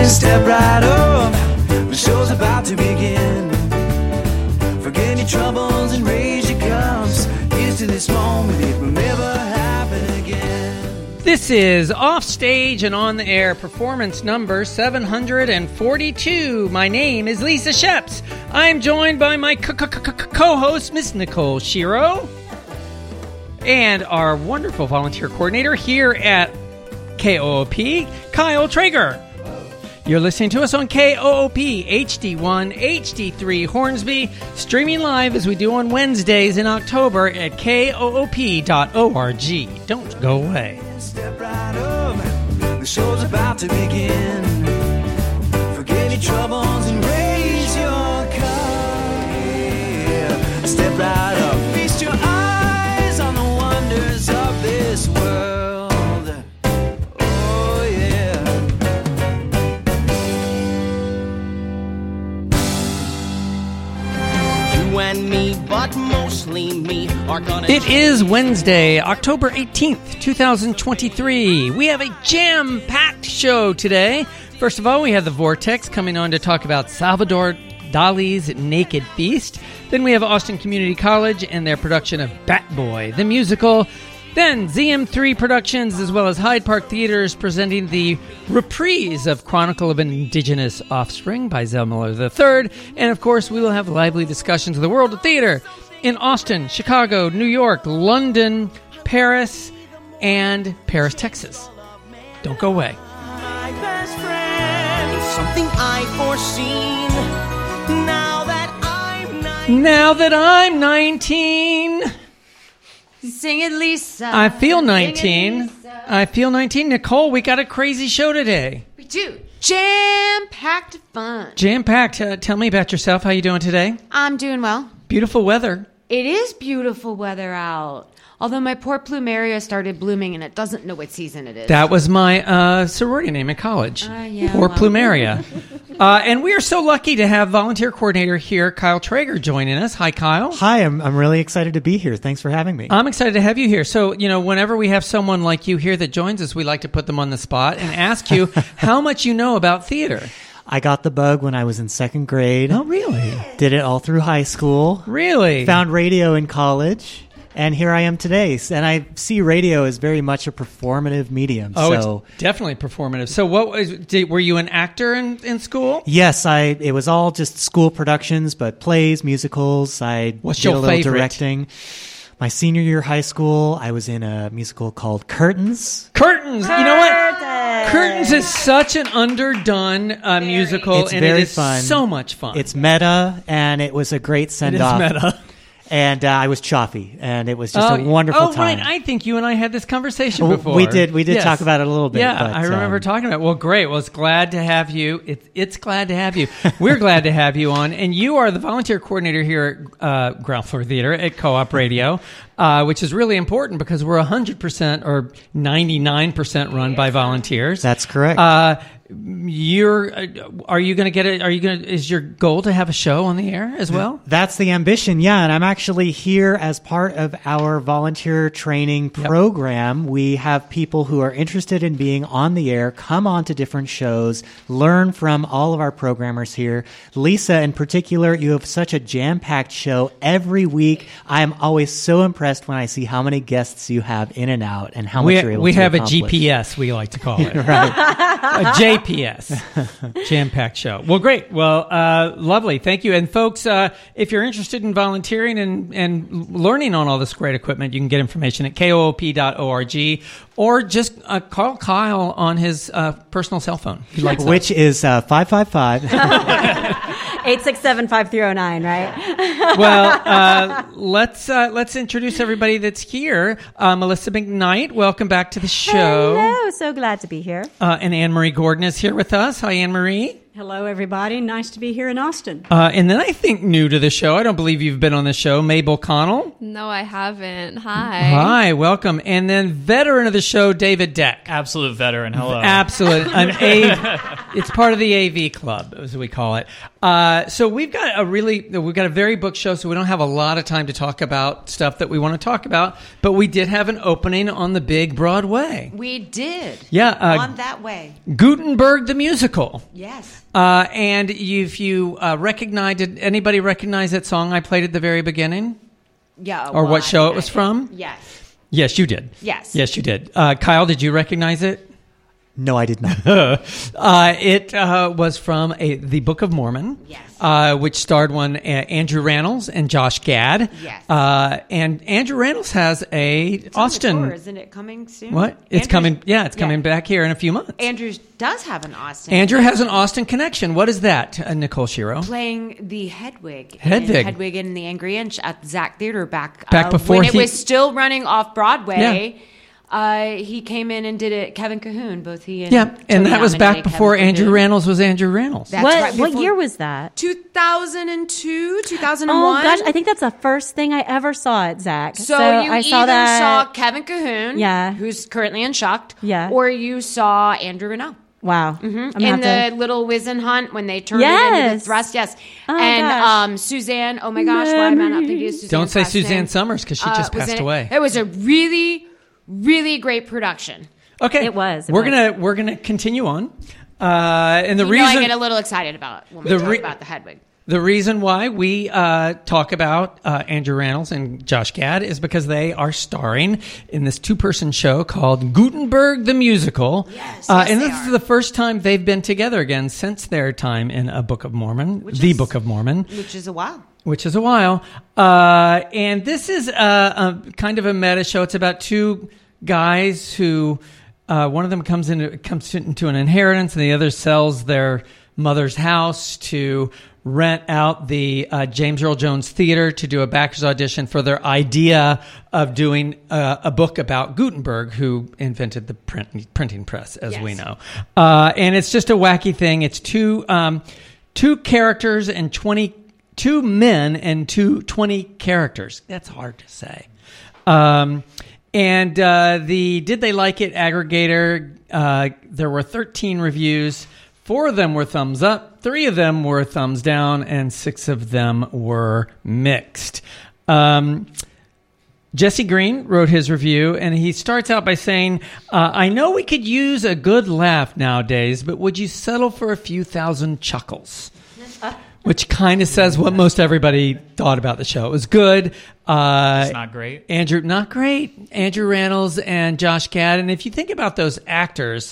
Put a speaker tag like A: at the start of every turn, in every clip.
A: Step right up, the show's about to begin. Forget your troubles and raise your cups. Here's to this moment, it will never happen again.
B: This is Offstage and On the Air, performance number 742. My name is Lisa Sheps. I'm joined by my co-host, Miss Nicole Shiro, and our wonderful volunteer coordinator here at KOOP, Kyle Traeger. You're listening to us on KOOP HD1, HD3 Hornsby, streaming live as we do on Wednesdays in October at koop.org. Don't go away.
A: Step right up, the show's about to begin. Forget your troubles and raise your cup. Yeah. Step right up, feast your eyes on the wonders of this world. Oh yeah.
C: You and me, but mostly me, are gonna...
B: It is Wednesday, October 18th, 2023. We have a jam-packed show today. First of all, we have the Vortex coming on to talk about Salvador Dali's Naked Feast. Then we have Austin Community College and their production of Bat Boy, the musical. Then ZM3 Productions, as well as Hyde Park Theaters, presenting the reprise of Chronicle of an Indigenous Offspring by Zell Miller III. And, of course, we will have lively discussions of the world of theater in Austin, Chicago, New York, London, Paris, and Paris, Texas. Don't go away.
C: My best friend, something I foreseen.
B: Now that I'm 19...
D: Sing it, Lisa.
B: I feel 19.
D: Lisa.
B: I feel 19. Nicole, we got a crazy show today.
D: We do. Jam-packed fun.
B: Jam-packed. Tell me about yourself. How you doing today?
D: I'm doing well.
B: Beautiful weather.
D: It is beautiful weather out. Although my poor plumeria started blooming and it doesn't know what season it is.
B: That was my sorority name in college.
D: Yeah,
B: poor
D: well.
B: plumeria. And we are so lucky to have volunteer coordinator here, Kyle Traeger, joining us. Hi, Kyle.
E: Hi, I'm really excited to be here. Thanks for having me.
B: I'm excited to have you here. So, whenever we have someone like you here that joins us, we like to put them on the spot and ask you how much you know about theater.
E: I got the bug when I was in second grade.
B: Oh, really?
E: Did it all through high school.
B: Really?
E: Found radio in college. And here I am today. And I see radio as very much a performative medium.
B: Oh, it's definitely performative. So were you an actor in school?
E: Yes, it was all just school productions, but plays, musicals.
B: What's
E: did
B: your
E: a little
B: favorite?
E: Directing. My senior year of high school, I was in a musical called Curtains.
B: Curtains! You know what? Curtains is such an underdone musical,
E: It's
B: and
E: very
B: it is
E: fun.
B: so much fun.
E: It's meta, and it was a great send-off.
B: It is meta.
E: And I was Chaffee, and it was just a wonderful time.
B: Right. I think you and I had this conversation before.
E: We did
B: Yes.
E: talk about it a little bit.
B: Yeah,
E: but,
B: I remember talking about it. Well, great. Well, it's glad to have you. It's glad to have you. We're glad to have you on. And you are the volunteer coordinator here at Ground Floor Theater at Co-op Radio, which is really important because we're 100% or 99% run by volunteers.
E: That's correct.
B: Is your goal to have a show on the air as well?
E: That's the ambition, yeah. And I'm actually here as part of our volunteer training program. We have people who are interested in being on the air, come on to different shows, learn from all of our programmers here. Lisa, in particular, you have such a jam-packed show every week. I am always so impressed when I see how many guests you have in and out and how much you're able to accomplish.
B: We have a GPS, we like to call it.
E: Right.
B: A JPS, jam-packed show. Well, great. Well, lovely. Thank you. And folks, if you're interested in volunteering and learning on all this great equipment, you can get information at koop.org or just call Kyle on his personal cell phone.
E: Which is 555.
F: 867-5309, right?
B: Well, let's introduce everybody that's here. Melissa McKnight, welcome back to the show.
F: Hello, so glad to be here.
B: And Anne-Marie Gordon is here with us. Hi, Anne-Marie.
F: Hello, everybody. Nice to be here in Austin.
B: And then I think new to the show, I don't believe you've been on the show, Mabel Connell.
G: No, I haven't. Hi.
B: Hi, welcome. And then veteran of the show, David Deck.
H: Absolute veteran. Hello.
B: Absolute. It's part of the AV Club, as we call it. So we've got a very booked show, so we don't have a lot of time to talk about stuff that we want to talk about, but we did have an opening on the big Broadway.
D: We did.
B: Yeah.
D: On that way.
B: Gutenberg the Musical.
D: Yes.
B: And if you did anybody recognize that song I played at the very beginning?
D: Yeah.
B: Or what show it was from?
D: Yes.
B: Yes, you did.
D: Yes.
B: Yes, you did. Kyle, did you recognize it?
E: No, I did not.
B: It was from the Book of Mormon,
D: yes.
B: Which starred Andrew Rannells and Josh Gad.
D: Yes.
B: And Andrew Rannells has
D: It's
B: Austin.
D: On the tour, isn't it coming soon?
B: What? It's coming. Yeah, it's coming back here in a few months.
D: Andrew does have an Austin.
B: Andrew has an Austin connection. What is that, Nicole Shiro?
D: Playing the Hedwig.
B: Hedwig
D: in The Angry Inch at the Zach Theater back
B: before
D: when it was still running off Broadway.
B: Yeah.
D: He came in and did it. Kevin Cahoon, both he and
B: and
D: Tony
B: that was back
D: nominated
B: before
D: Kevin
B: Andrew
D: Cahoon.
B: Rannells was Andrew Rannells.
D: That's
F: What,
D: right,
F: what
D: before-
F: year was that?
D: 2002, 2001.
F: Oh, gosh. I think that's the first thing I ever saw at Zach.
D: So you
F: I saw
D: either
F: that.
D: saw Kevin Cahoon,
F: Yeah.
D: who's currently in Shucked,
F: Yeah.
D: or you saw Andrew Rannell.
F: Wow.
D: Mm-hmm. In the Little Wizenhunt when they turned it into the
F: Yes.
D: thrust, yes.
F: Oh,
D: and
F: gosh.
D: Suzanne, oh my gosh, why am I not thinking of Suzanne?
B: Don't say Suzanne Summers because she just
D: was
B: passed
D: in it.
B: away.
D: It was a really, really great production.
B: Okay,
F: It was.
B: We're gonna continue on, and the reason
D: I get a little excited about when we talk about the Hedwig.
B: The reason why we talk about Andrew Rannells and Josh Gad is because they are starring in this two-person show called Gutenberg the Musical.
D: Yes,
B: and
D: they
B: this
D: are.
B: is the first time they've been together again since their time in a Book of Mormon, Book of Mormon.
D: Which is a while.
B: Which is a while. And this is a kind of a meta show. It's about two guys who... one of them comes into an inheritance, and the other sells their mother's house to rent out the James Earl Jones Theater to do a backers audition for their idea of doing a book about Gutenberg, who invented the printing press, as we know. And it's just a wacky thing. It's two characters and 22 men and 20 characters. That's hard to say. And the Did They Like It aggregator, there were 13 reviews. 4 of them were thumbs up, 3 of them were thumbs down, and 6 of them were mixed. Jesse Green wrote his review, and he starts out by saying, I know we could use a good laugh nowadays, but would you settle for a few thousand chuckles? Which kind of says what most everybody thought about the show. It was good.
H: It's not great.
B: Not great. Andrew Rannells and Josh Gad. And if you think about those actors,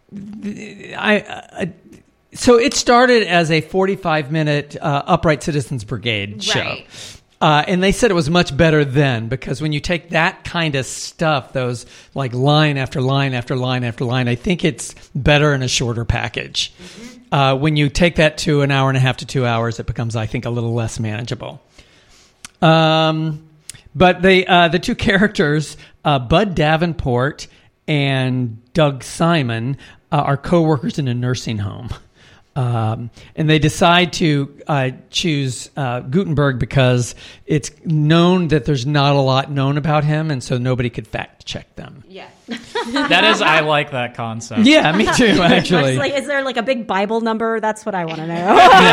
B: so it started as a 45-minute Upright Citizens Brigade show.
D: Right.
B: And they said it was much better then, because when you take that kind of stuff, those like line after line after line after line, I think it's better in a shorter package. Mm-hmm. When you take that to an hour and a half to 2 hours, it becomes, I think, a little less manageable. But the two characters, Bud Davenport and Doug Simon, are co-workers in a nursing home. And they decide to choose Gutenberg because it's known that there's not a lot known about him, and so nobody could fact check them.
D: Yeah.
H: I like that concept.
B: Yeah, me too, actually.
F: Is there like a big Bible number? That's what I want to know.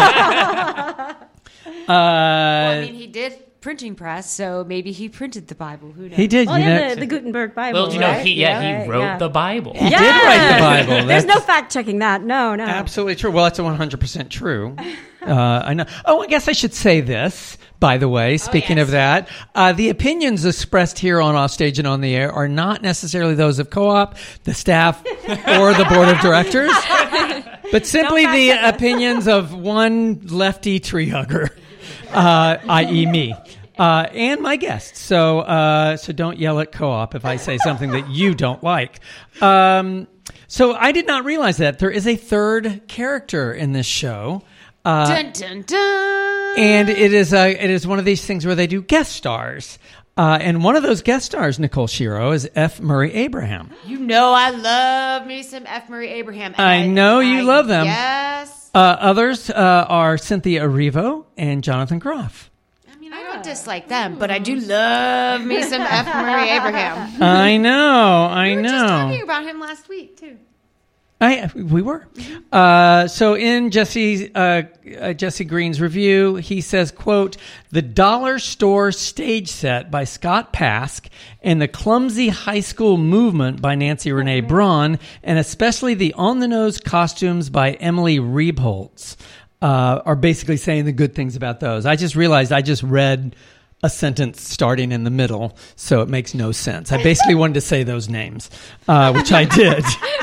D: Well, I mean, he did printing press, so maybe he printed the Bible. Who knows?
B: He did.
F: Oh, yeah, the Gutenberg Bible.
H: Well, you know,
F: right?
H: he wrote the Bible.
B: He did write the Bible.
F: There's no fact checking that. No.
B: Absolutely true. Well, that's 100% true. I know. Oh, I guess I should say this, by the way, speaking of that. The opinions expressed here on Offstage and on the Air are not necessarily those of Co-op, the staff, or the board of directors, but simply the opinions of one lefty tree hugger, i.e. me. And my guests. So don't yell at Co-op if I say something that you don't like. So I did not realize that there is a third character in this show.
D: Dun, dun, dun.
B: And it is one of these things where they do guest stars. And one of those guest stars, Nicole Shiro, is F. Murray Abraham.
D: You know I love me some F. Murray Abraham.
B: I know you love them.
D: Yes.
B: Others are Cynthia Erivo and Jonathan Groff.
D: I don't dislike them, but I do love me some F. Murray Abraham.
B: I know.
D: We were just talking about him last week, too.
B: We were. So in Jesse Green's review, he says, quote, "The dollar store stage set by Scott Pask and the clumsy high school movement by Nancy Renee Braun, and especially the on-the-nose costumes by Emily Rebholz, are basically saying the good things about those." I just realized I just read a sentence starting in the middle, so it makes no sense. I basically wanted to say those names, which I did.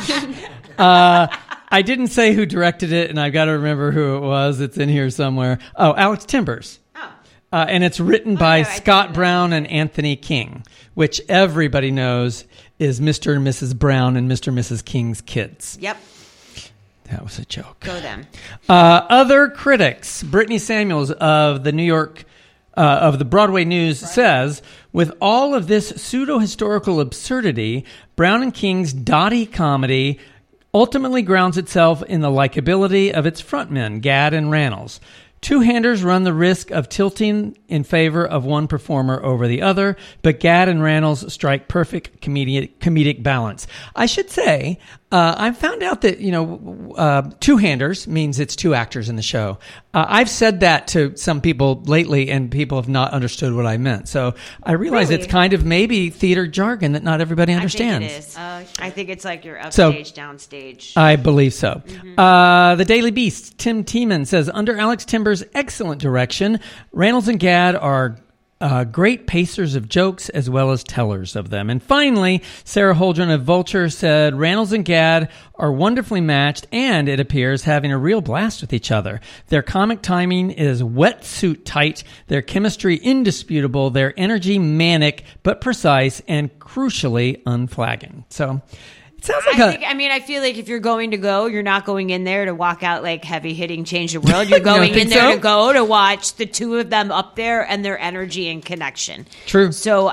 B: I didn't say who directed it, and I've got to remember who it was. It's in here somewhere. Oh, Alex Timbers. And it's written by Scott Brown and Anthony King, which everybody knows is Mr. and Mrs. Brown and Mr. and Mrs. King's kids.
D: Yep.
B: That was a joke.
D: Go them.
B: Other critics, Brittany Samuels of the New York of the Broadway News says, "With all of this pseudo-historical absurdity, Brown and King's dotty comedy ultimately grounds itself in the likability of its frontmen, Gad and Rannells. Two-handers run the risk of tilting in favor of one performer over the other, but Gad and Rannells strike perfect comedic balance." I should say, I found out that, two-handers means it's two actors in the show. I've said that to some people lately, and people have not understood what I meant. So I realize it's kind of maybe theater jargon that not everybody understands.
D: I think it is. I think it's like you're upstage, downstage.
B: I believe so. The Daily Beast, Tim Tiemann says, "Under Alex Timbers' excellent direction, Rannells and Gad are great pacers of jokes as well as tellers of them." And finally, Sarah Holdren of Vulture said, "Rannells and Gad are wonderfully matched and, it appears, having a real blast with each other. Their comic timing is wetsuit tight, their chemistry indisputable, their energy manic but precise, and crucially unflagging." So it sounds like
D: I feel like if you're going to go, you're not going in there to walk out like heavy hitting, change the world. You're going in there to watch the two of them up there and their energy and connection.
B: True.
D: So,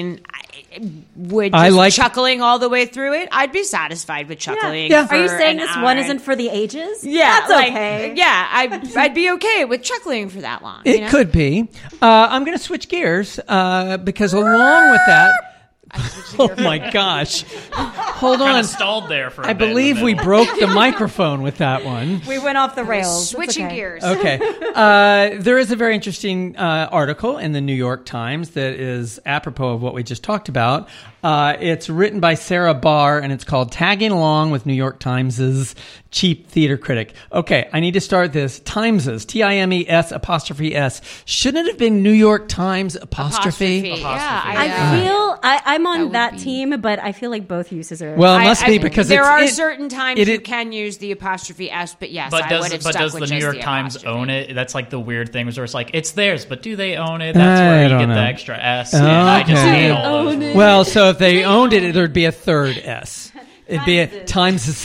D: chuckling all the way through it, I'd be satisfied with chuckling.
F: Yeah. Are you saying this one isn't for the ages?
D: Yeah.
F: That's okay.
D: Yeah, I'd be okay with chuckling for that long.
B: It could be. I'm going to switch gears because along with that, oh my gosh. Hold on.
H: Kind of stalled there for a
B: I
H: bit
B: believe we broke the microphone with that one.
F: We went off the rails.
D: Switching gears.
B: Okay. There is a very interesting article in the New York Times that is apropos of what we just talked about. It's written by Sarah Barr, and it's called "Tagging Along with New York Times' Cheap Theater Critic." Okay, I need to start this. Times's, Times''S. Shouldn't it have been New York Times apostrophe?
D: Yeah,
F: I'm on that team, but I feel like both uses are.
B: Well, it must be because
D: there are certain times you can use the apostrophe S, but yes,
H: but
D: I would have stuck
H: does
D: with
H: the New
D: just
H: York
D: the
H: Times
D: apostrophe.
H: own it? That's like the weird thing where it's like, it's theirs, but do they own it? That's where you get the extra S. And I just hate all those.
B: Well, so if they owned it, there'd be a third S. It'd be a Times.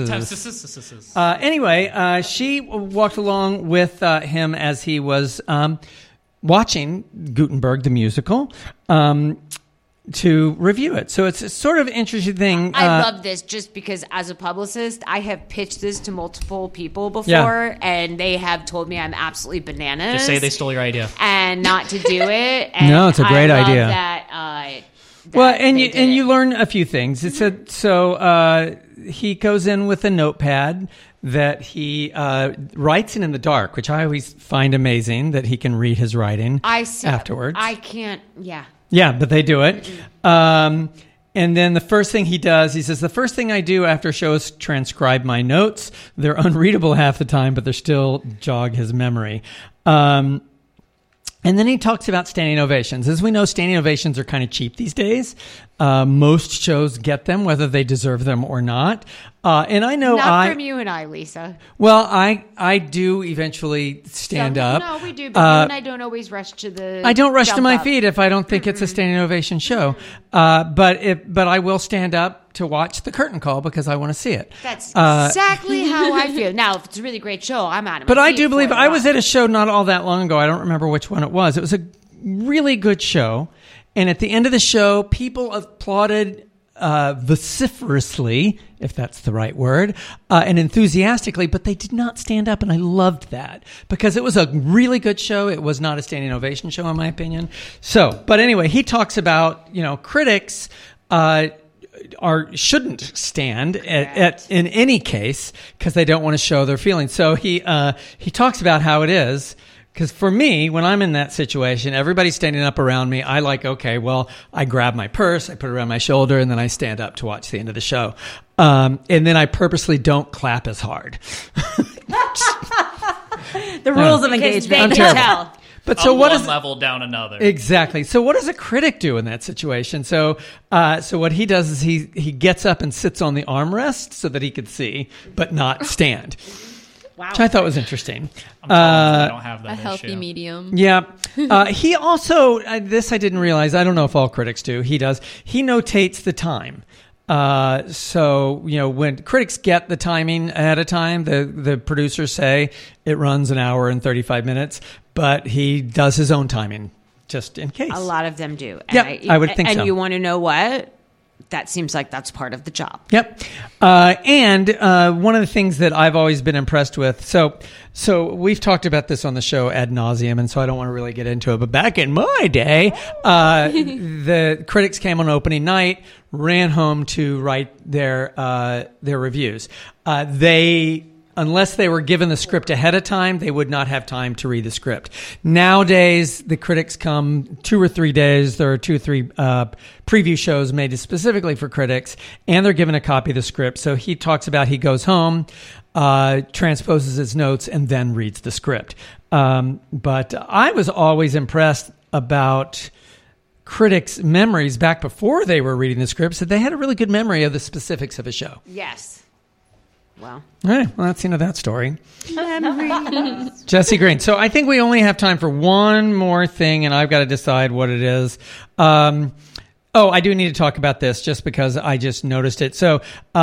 B: Anyway, she walked along with him as he was watching Gutenberg the musical to review it. So it's a sort of interesting thing.
D: I love this just because as a publicist, I have pitched this to multiple people before, and they have told me I'm absolutely bananas.
H: Just say they stole your idea.
D: And not to do it. And
B: no, it's a great idea.
D: That
B: you learn a few things. It said he goes in with a notepad that he writes in the dark, which I always find amazing that he can read his writing afterwards.
D: I can't. Yeah.
B: Yeah, but they do it. And then the first thing he does, he says, "The first thing I do after a show is transcribe my notes. They're unreadable half the time, but they still jog his memory." And then he talks about standing ovations. As we know, standing ovations are kind of cheap these days. Most shows get them, whether they deserve them or not. And I know
D: not from you and I, Lisa.
B: Well, I do eventually stand up.
D: No, we do, but you and I don't always rush to the.
B: I don't rush to my feet if I don't think it's a standing ovation show. But I will stand up to watch the curtain call because I want to see it.
D: That's exactly how I feel. Now, if it's a really great show, I'm out of my
B: But I
D: seat
B: do believe
D: for it.
B: I was at a show not all that long ago. I don't remember which one it was. It was a really good show. And at the end of the show, people applauded vociferously, if that's the right word, and enthusiastically, but they did not stand up, and I loved that because it was a really good show. It was not a standing ovation show, in my opinion. So, but anyway, he talks about, critics shouldn't stand in any case because they don't want to show their feelings. So he talks about how it is. Because for me, when I'm in that situation, everybody's standing up around me. I I grab my purse, I put it around my shoulder, and then I stand up to watch the end of the show. And then I purposely don't clap as hard.
F: The rules of engagement.
D: They can tell.
B: But so what
H: one level down another.
B: Exactly. So what does a critic do in that situation? So what he does is he gets up and sits on the armrest so that he could see, but not stand. Wow. Which I thought was interesting.
H: I don't have that
G: a healthy
H: issue.
G: medium.
B: Yeah. He also, this I didn't realize, I don't know if all critics do, he does, he notates the time. So, when critics get the timing ahead of time, the producers say it runs an hour and 35 minutes, but he does his own timing just in case.
D: A lot of them do.
B: Yeah, I would think so.
D: And you want to know what? That seems like that's part of the job.
B: Yep. And one of the things that I've always been impressed with, so we've talked about this on the show ad nauseum, and so I don't want to really get into it, but back in my day, the critics came on opening night, ran home to write their reviews. Unless they were given the script ahead of time, they would not have time to read the script. Nowadays, the critics come 2 or 3 days. There are 2 or 3 preview shows made specifically for critics, and they're given a copy of the script. So he talks about he goes home, transposes his notes, and then reads the script. But I was always impressed about critics' memories back before they were reading the scripts, that they had a really good memory of the specifics of a show.
D: Yes. Well,
B: all right. Well, that's the end of that story. Jesse Green. So I think we only have time for one more thing, and I've got to decide what it is. I do need to talk about this just because I just noticed it. So,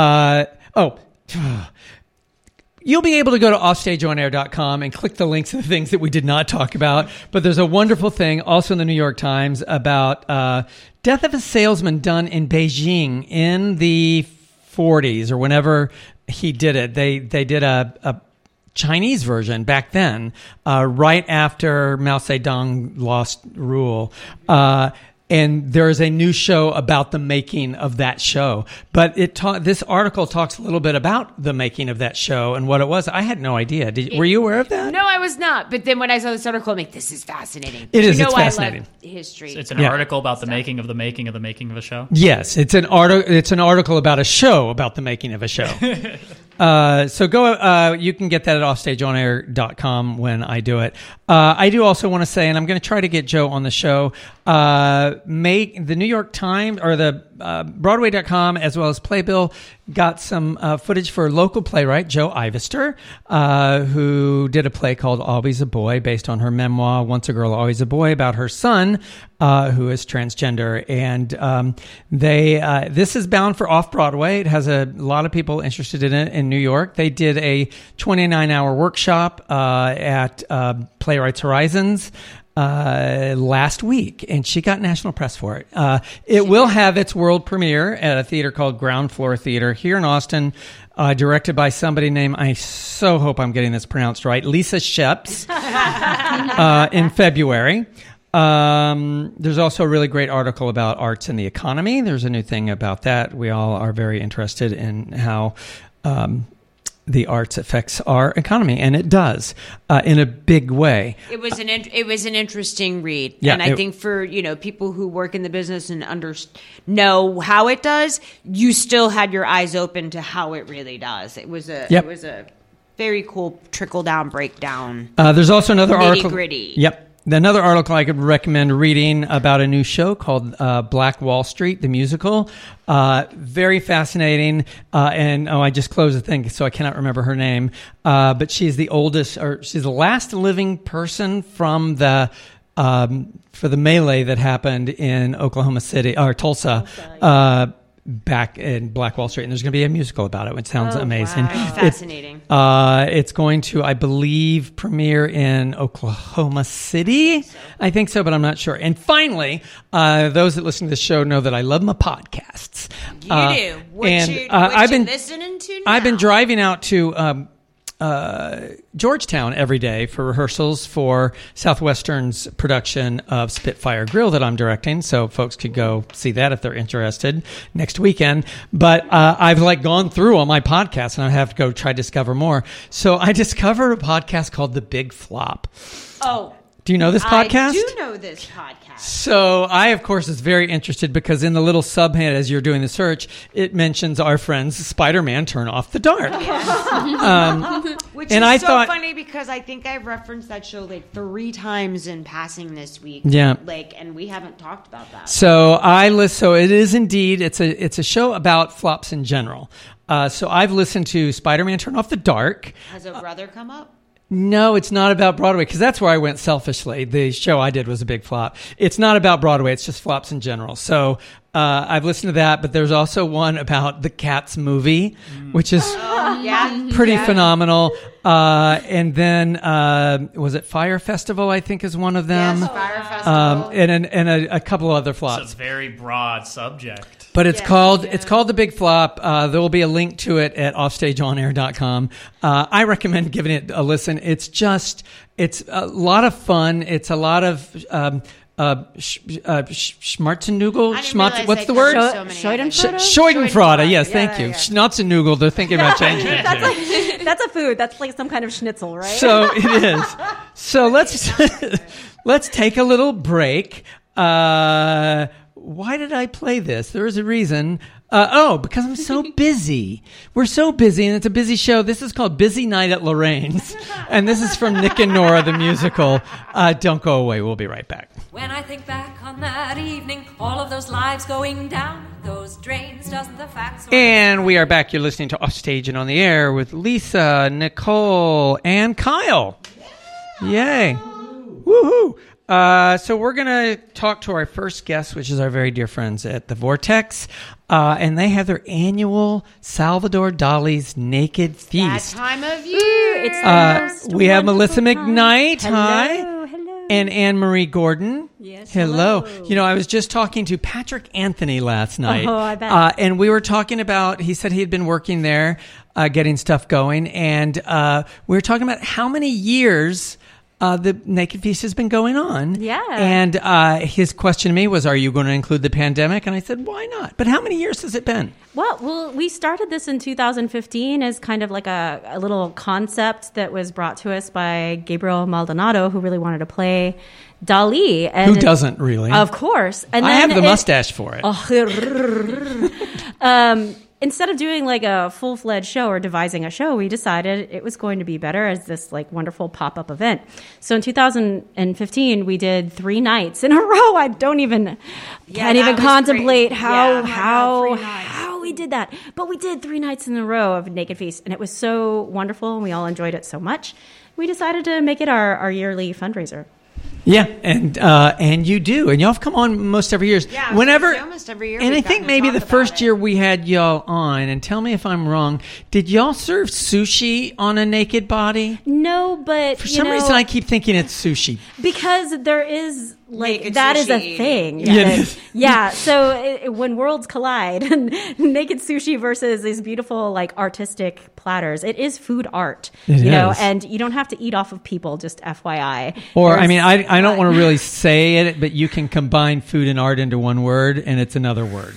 B: you'll be able to go to offstageonair.com and click the links to the things that we did not talk about. But there's a wonderful thing also in the New York Times about death of a salesman done in Beijing in the 40s or whenever he did it. They did a Chinese version back then, right after Mao Zedong lost rule. And there is a new show about the making of that show. But this article talks a little bit about the making of that show and what it was. I had no idea. Were you aware of that?
D: No, I was not. But then when I saw this article, I'm like, this is fascinating.
B: It is. It's fascinating.
D: I love history.
H: It's an article about the making of the making of the making of a show?
B: Yes. It's an article about a show about the making of a show. So go, you can get that at offstageonair.com when I do it. I do also want to say, and I'm going to try to get Joe on the show, make the New York Times or the Broadway.com as well as Playbill got some footage for local playwright Joe Ivester, who did a play called Always a Boy based on her memoir, Once a Girl, Always a Boy, about her son, who is transgender. And this is bound for Off-Broadway. It has a lot of people interested in it in New York. They did a 29-hour workshop at Playwrights Horizons last week, and she got national press for it. It will have its world premiere at a theater called Ground Floor Theater here in Austin, directed by somebody named, I so hope I'm getting this pronounced right, Lisa Sheps, in February. There's also a really great article about arts and the economy. There's a new thing about that. We all are very interested in how the arts affects our economy, and it does in a big way.
D: It was an interesting read,
B: yeah,
D: and I think for people who work in the business and know how it does, you still had your eyes open to how it really does. It was a very cool trickle down breakdown.
B: There's also another article.
D: Nitty-gritty.
B: Yep. Another article I could recommend reading about a new show called Black Wall Street, the musical. Very fascinating. And I just closed the thing, so I cannot remember her name. But she's the last living person from for the melee that happened in Oklahoma City or Tulsa. Back in Black Wall Street, and there's going to be a musical about it, which sounds amazing.
D: Wow. Fascinating.
B: It's going to, I believe, premiere in Oklahoma City. I think so, but I'm not sure. And finally, those that listen to the show know that I love my podcasts.
D: You do. What you listening to now?
B: I've been driving out to Georgetown every day for rehearsals for Southwestern's production of Spitfire Grill that I'm directing, so folks could go see that if they're interested next weekend. But I've gone through all my podcasts, and I have to go try to discover more. So I discovered a podcast called The Big Flop.
D: Oh.
B: Do you know this podcast?
D: I do know this podcast.
B: So I, of course, is very interested because in the little subhead as you're doing the search, it mentions our friends Spider-Man Turn Off the Dark.
D: Which is funny because I think I've referenced that show 3 times in passing this week.
B: Yeah.
D: And we haven't talked about that.
B: So so it is indeed, it's a show about flops in general. So I've listened to Spider-Man Turn Off the Dark.
D: Has a brother come up?
B: No, it's not about Broadway, because that's where I went selfishly. The show I did was a big flop. It's not about Broadway. It's just flops in general. So I've listened to that, but there's also one about the Cats movie, which is pretty phenomenal. And then was it Fire Festival, I think, is one of them.
D: Yes, Fire Festival.
B: And a couple of other flops.
H: It's a very broad subject.
B: But it's called The Big Flop. There will be a link to it at offstageonair.com. I recommend giving it a listen. It's a lot of fun. It's a lot of Schmarzenugel. What's the word?
F: Schadenfreude.
B: Yes, thank you. Schnauzenugel. They're thinking about changing it to.
F: That's a food. That's like some kind of schnitzel, right?
B: So it is. So let's take a little break. Why did I play this? There is a reason. Because I'm so busy. We're so busy, and it's a busy show. This is called Busy Night at Lorraine's, and this is from Nick and Nora, the musical. Don't go away. We'll be right back.
I: When I think back on that evening, all of those lives going down, those drains, dozens of facts.
B: And we are back. You're listening to Offstage and on the Air with Lisa, Nicole, and Kyle. Yay. Woohoo. So we're going to talk to our first guest, which is our very dear friends at the Vortex. And they have their annual Salvador Dali's Naked Feast.
D: That time of year.
F: It's
B: we have Melissa McKnight.
F: Hello.
B: Hi.
F: Hello.
B: And Anne-Marie Gordon.
F: Yes.
B: Hello. You know, I was just talking to Patrick Anthony last night.
F: Oh, I bet.
B: And we were talking about, he said he had been working there, getting stuff going. And we were talking about how many years the Naked Feast has been going on.
F: Yeah.
B: And his question to me was, are you going to include the pandemic? And I said, why not? But how many years has it been?
F: Well, we started this in 2015 as kind of like a little concept that was brought to us by Gabriel Maldonado, who really wanted to play Dali. And
B: who doesn't really?
F: Of course. And
B: I have the mustache for it.
F: Instead of doing like a full-fledged show or devising a show, we decided it was going to be better as this like wonderful pop-up event. So in 2015, we did 3 nights in a row. I can't even contemplate how we did that. But we did 3 nights in a row of Naked Feast, and it was so wonderful, and we all enjoyed it so much. We decided to make it our yearly fundraiser.
B: Yeah, and you do, and y'all have come on most every year.
D: Yeah,
B: whenever,
D: almost every year.
B: And I think maybe the first year we had y'all on, and tell me if I'm wrong. Did y'all serve sushi on a naked body?
F: No, but
B: for some reason I keep thinking it's sushi
F: because there is like
D: naked
F: that
D: sushi.
F: Is a thing.
B: Yeah.
F: So when worlds collide, naked sushi versus these beautiful like artistic platters, it is food art. You know, and you don't have to eat off of people. Just FYI.
B: Or I don't want to really say it, but you can combine food and art into one word, and it's another word.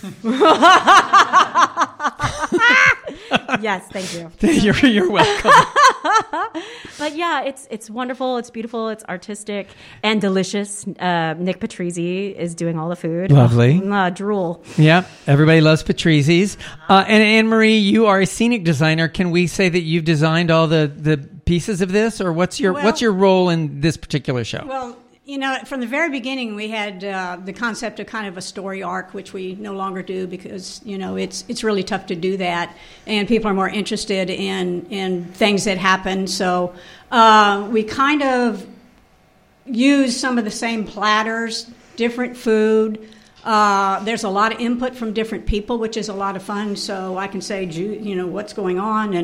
F: Yes, thank you.
B: You're welcome.
F: But yeah, it's wonderful. It's beautiful. It's artistic and delicious. Nick Patrizzi is doing all the food.
B: Lovely.
F: Drool.
B: Yeah, everybody loves Patrizzi's. And Anne-Marie, you are a scenic designer. Can we say that you've designed all the pieces of this, or what's your role in this particular show?
J: Well, you know, from the very beginning, we had the concept of kind of a story arc, which we no longer do because, you know, it's really tough to do that, and people are more interested in things that happen. So we kind of use some of the same platters, different food. There's a lot of input from different people, which is a lot of fun. So I can say, you know, what's going on, and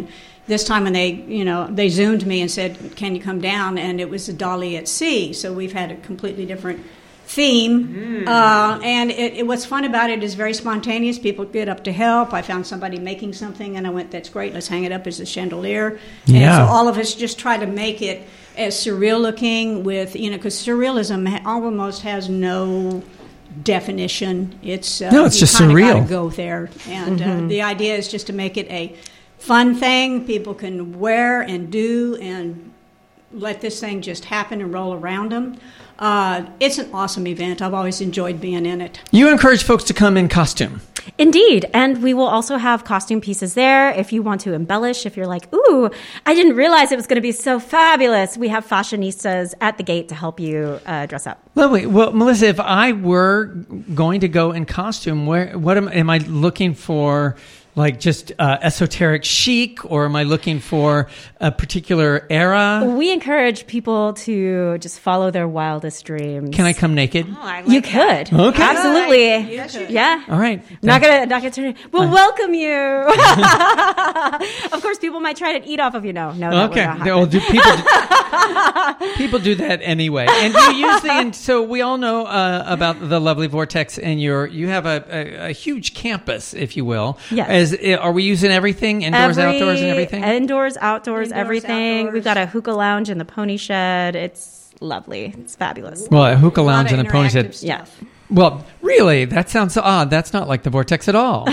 J: this time when they Zoomed me and said, "Can you come down?" and it was a Dali at sea. So we've had a completely different theme. And what's fun about it is very spontaneous. People get up to help. I found somebody making something, and I went, "That's great. Let's hang it up as a chandelier."
B: Yeah.
J: And so all of us just try to make it as surreal looking with, because surrealism almost has no definition. It's
B: just
J: surreal.
B: surreal.
J: Gotta go there, and the idea is just to make it a fun thing people can wear and do, and let this thing just happen and roll around them. It's an awesome event. I've always enjoyed being in it.
B: You encourage folks to come in costume.
F: Indeed. And we will also have costume pieces there if you want to embellish. If you're like, ooh, I didn't realize it was going to be so fabulous. We have fashionistas at the gate to help you dress up.
B: Lovely. Well, Melissa, if I were going to go in costume, what am I looking for? Like just esoteric chic, or am I looking for a particular era?
F: We encourage people to just follow their wildest dreams.
B: Can I come naked?
F: You could.
B: Okay.
F: Absolutely. Yeah.
B: All right.
F: Not gonna turn it. We'll welcome you. Of course, people might try to eat off of you. No, that
B: okay.
F: would not happen.
B: People do that anyway. And you use so we all know about the lovely Vortex, and you have a huge campus, if you will.
F: Yes.
B: Are we using everything? Indoors, outdoors, and everything?
F: Indoors, outdoors, everything.
J: Outdoors.
F: We've got a hookah lounge in the pony shed. It's lovely. It's fabulous.
B: Well, a hookah lounge and a pony shed.
F: Yeah.
B: Well, really, that sounds odd. That's not like the Vortex at all.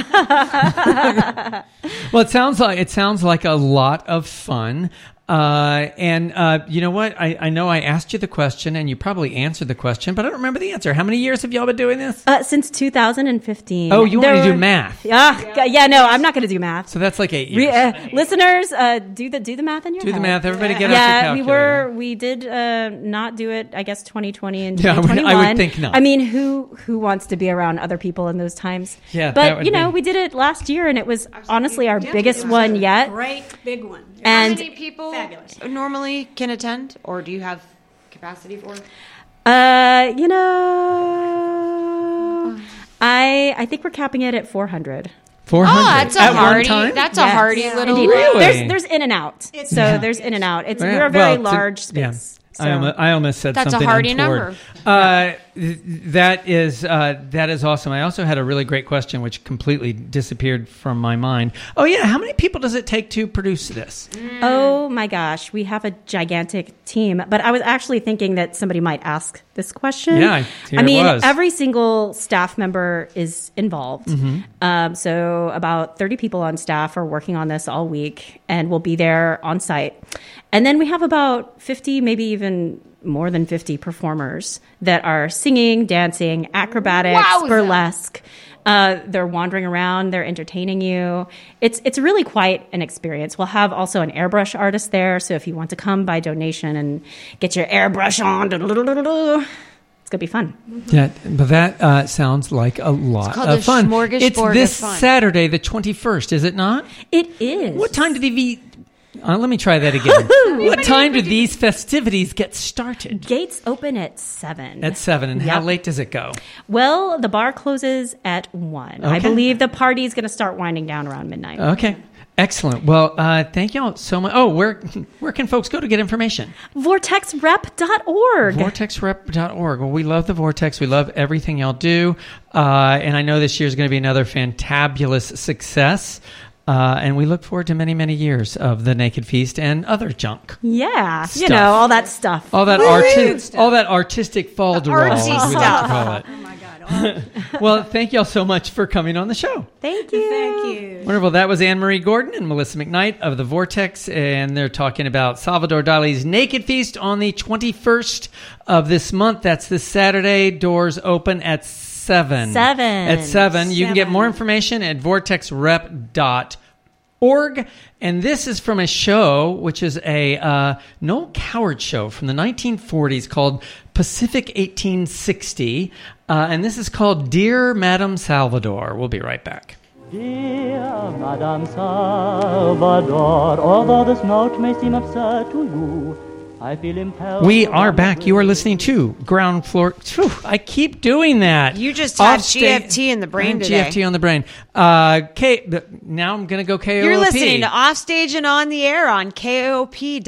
B: Well, it sounds like a lot of fun. And you know what? I know I asked you the question, and you probably answered the question, but I don't remember the answer. How many years have y'all been doing this?
F: Since 2015.
B: Oh, you want to do math?
F: Yeah, no, I'm not going to do math.
B: So that's like 8 years.
F: Listeners, do the math in your head.
B: Do the math. Everybody get out your calculator.
F: we did not do it, I guess, 2020 and
B: Yeah,
F: 2021.
B: I would think not.
F: I mean, who wants to be around other people in those times?
B: Yeah,
F: but, we did it last year, and it was honestly our biggest one yet.
J: Great big one.
D: How many people
J: fabulous.
D: normally can attend, or do you have capacity for?
F: I think we're capping it at 400.
B: 400.
D: Oh, that's a hardy. That's a hardy little.
F: Indeed.
B: Really?
F: There's in and out. There's in and out. We're a very large space.
B: Yeah.
F: So.
B: I almost said
D: That's
B: something
D: a hardy
B: untoward.
D: number.
B: That is awesome. I also had a really great question, which completely disappeared from my mind. Oh yeah, how many people does it take to produce this?
F: Oh my gosh, we have a gigantic team. But I was actually thinking that somebody might ask this question.
B: Yeah,
F: I mean, every single staff member is involved. Mm-hmm. So about 30 people on staff are working on this all week, and will be there on site. And then we have about 50, maybe even more than 50 performers that are singing, dancing, acrobatics, burlesque. They're wandering around. They're entertaining you. It's really quite an experience. We'll have also an airbrush artist there. So if you want to come by donation and get your airbrush on, it's going to be fun.
B: Yeah, but that sounds like a lot of fun. It's this Saturday, the 21st, is it not?
F: It is.
B: What time do they let me try that again. What time do these festivities get started?
F: Gates open at 7.
B: At 7. And how late does it go?
F: Well, the bar closes at 1. Okay. I believe the party is going to start winding down around midnight.
B: Okay. Excellent. Well, thank y'all so much. Oh, where can folks go to get information?
F: VortexRep.org.
B: VortexRep.org. Well, we love the Vortex. We love everything y'all do. And I know this year is going to be another fantabulous success. And we look forward to many, many years of the Naked Feast and other junk.
F: Yeah,
B: stuff.
F: All that stuff.
B: All that artistic falderall, as we like to call it.
J: Oh my God.
B: Well, thank y'all so much for coming on the show.
F: Thank you.
J: Thank you.
B: Wonderful. That was Anne Marie Gordon and Melissa McKnight of the Vortex, and they're talking about Salvador Dali's Naked Feast on the 21st of this month. That's this Saturday. Doors open at 7. At 7. You can get more information at vortexrep.org. And this is from a show, which is a Noel Coward show from the 1940s called Pacific 1860. And this is called Dear Madame Salvador. We'll be right back.
K: Dear Madame Salvador, although this note may seem absurd to you, I feel impelled.
B: We are back. You are listening to Ground Floor. Whew, I keep doing that.
D: You just have GFT in the brain today.
B: GFT on the brain. Now I'm going to go KOP.
D: You're listening to Offstage and On the Air on KOP.org.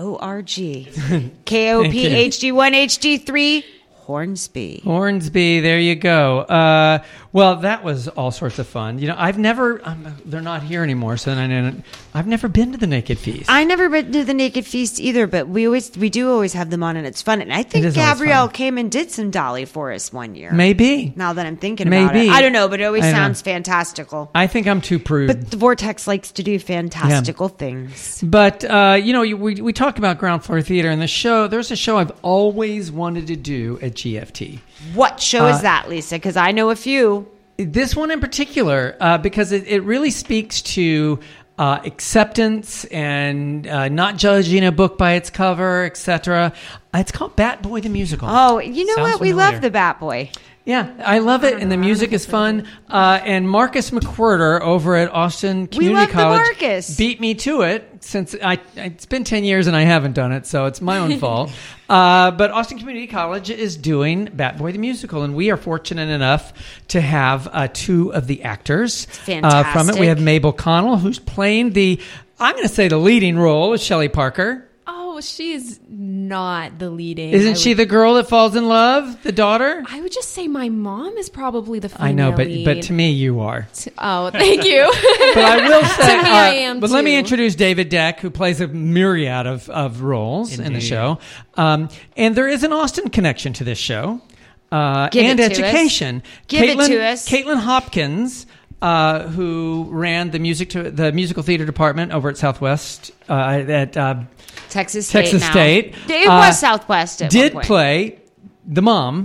D: KOP HD1, HD3, Hornsby.
B: There you go. Well, that was all sorts of fun. You know, I've never. They're not here anymore, so I've never been to the Naked Feast.
D: I never been to the Naked Feast either, but we do always have them on, and it's fun. And I think Gabrielle came and did some Dolly for us one year.
B: Maybe.
D: Now that I'm thinking about it, I don't know, but it always sounds fantastical.
B: I think I'm too prude.
D: But the Vortex likes to do fantastical things.
B: But we talk about Ground Floor Theater in the show. There's a show I've always wanted to do at GFT.
D: What show is that, Lisa? Because I know a few.
B: This one in particular, because it really speaks to acceptance and not judging a book by its cover, etc. It's called Bat Boy the Musical.
D: Oh, you know what? We love the Bat Boy.
B: Yeah, I love it, and the music is fun. And Marcus McWhirter over at Austin Community College beat me to it since it's been 10 years and I haven't done it, so it's my own fault. But Austin Community College is doing Bat Boy the Musical, and we are fortunate enough to have two of the actors from it. We have Mabel Connell, who's playing I'm going to say the leading role, is Shelley Parker.
G: Oh, she is not the leading.
B: Isn't she the girl that falls in love? The daughter?
G: I would just say my mom is probably the female
B: I know, but
G: lead.
B: to me, you are.
G: Oh, thank you.
B: But I will say,
G: to me, I am
B: but
G: too.
B: let me introduce David Deck, who plays a myriad of roles in the show. And there is an Austin connection to this show. And education.
D: Give it to us.
B: Caitlin Hopkins, who ran the musical theater department over at Southwest at
D: Texas State. It was Southwest at one point.
B: Did play the mom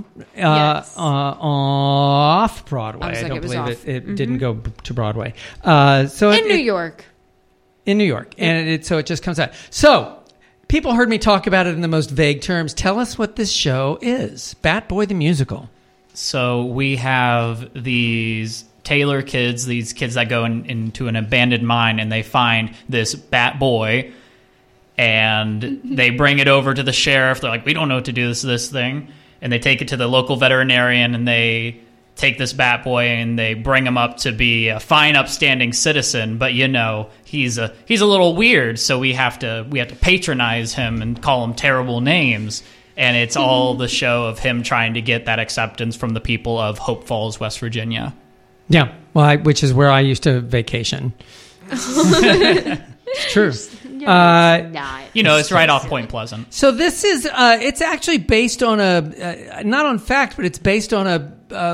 B: off Broadway. I don't believe it didn't go to Broadway. So
D: in New York.
B: In New York. And so it just comes out. So people heard me talk about it in the most vague terms. Tell us what this show is. Bat Boy the Musical.
H: So we have these Taylor kids, these kids that go into an abandoned mine, and they find this Bat Boy, and they bring it over to the sheriff. They're like, we don't know what to do with this thing. And they take it to the local veterinarian, and they take this Bat Boy and they bring him up to be a fine, upstanding citizen. But he's a little weird, so we have to patronize him and call him terrible names. And it's all the show of him trying to get that acceptance from the people of Hope Falls, West Virginia.
B: Yeah, well, which is where I used to vacation. It's true.
H: It's right off Point Pleasant.
B: So this is it's actually based on not on fact, but it's based on a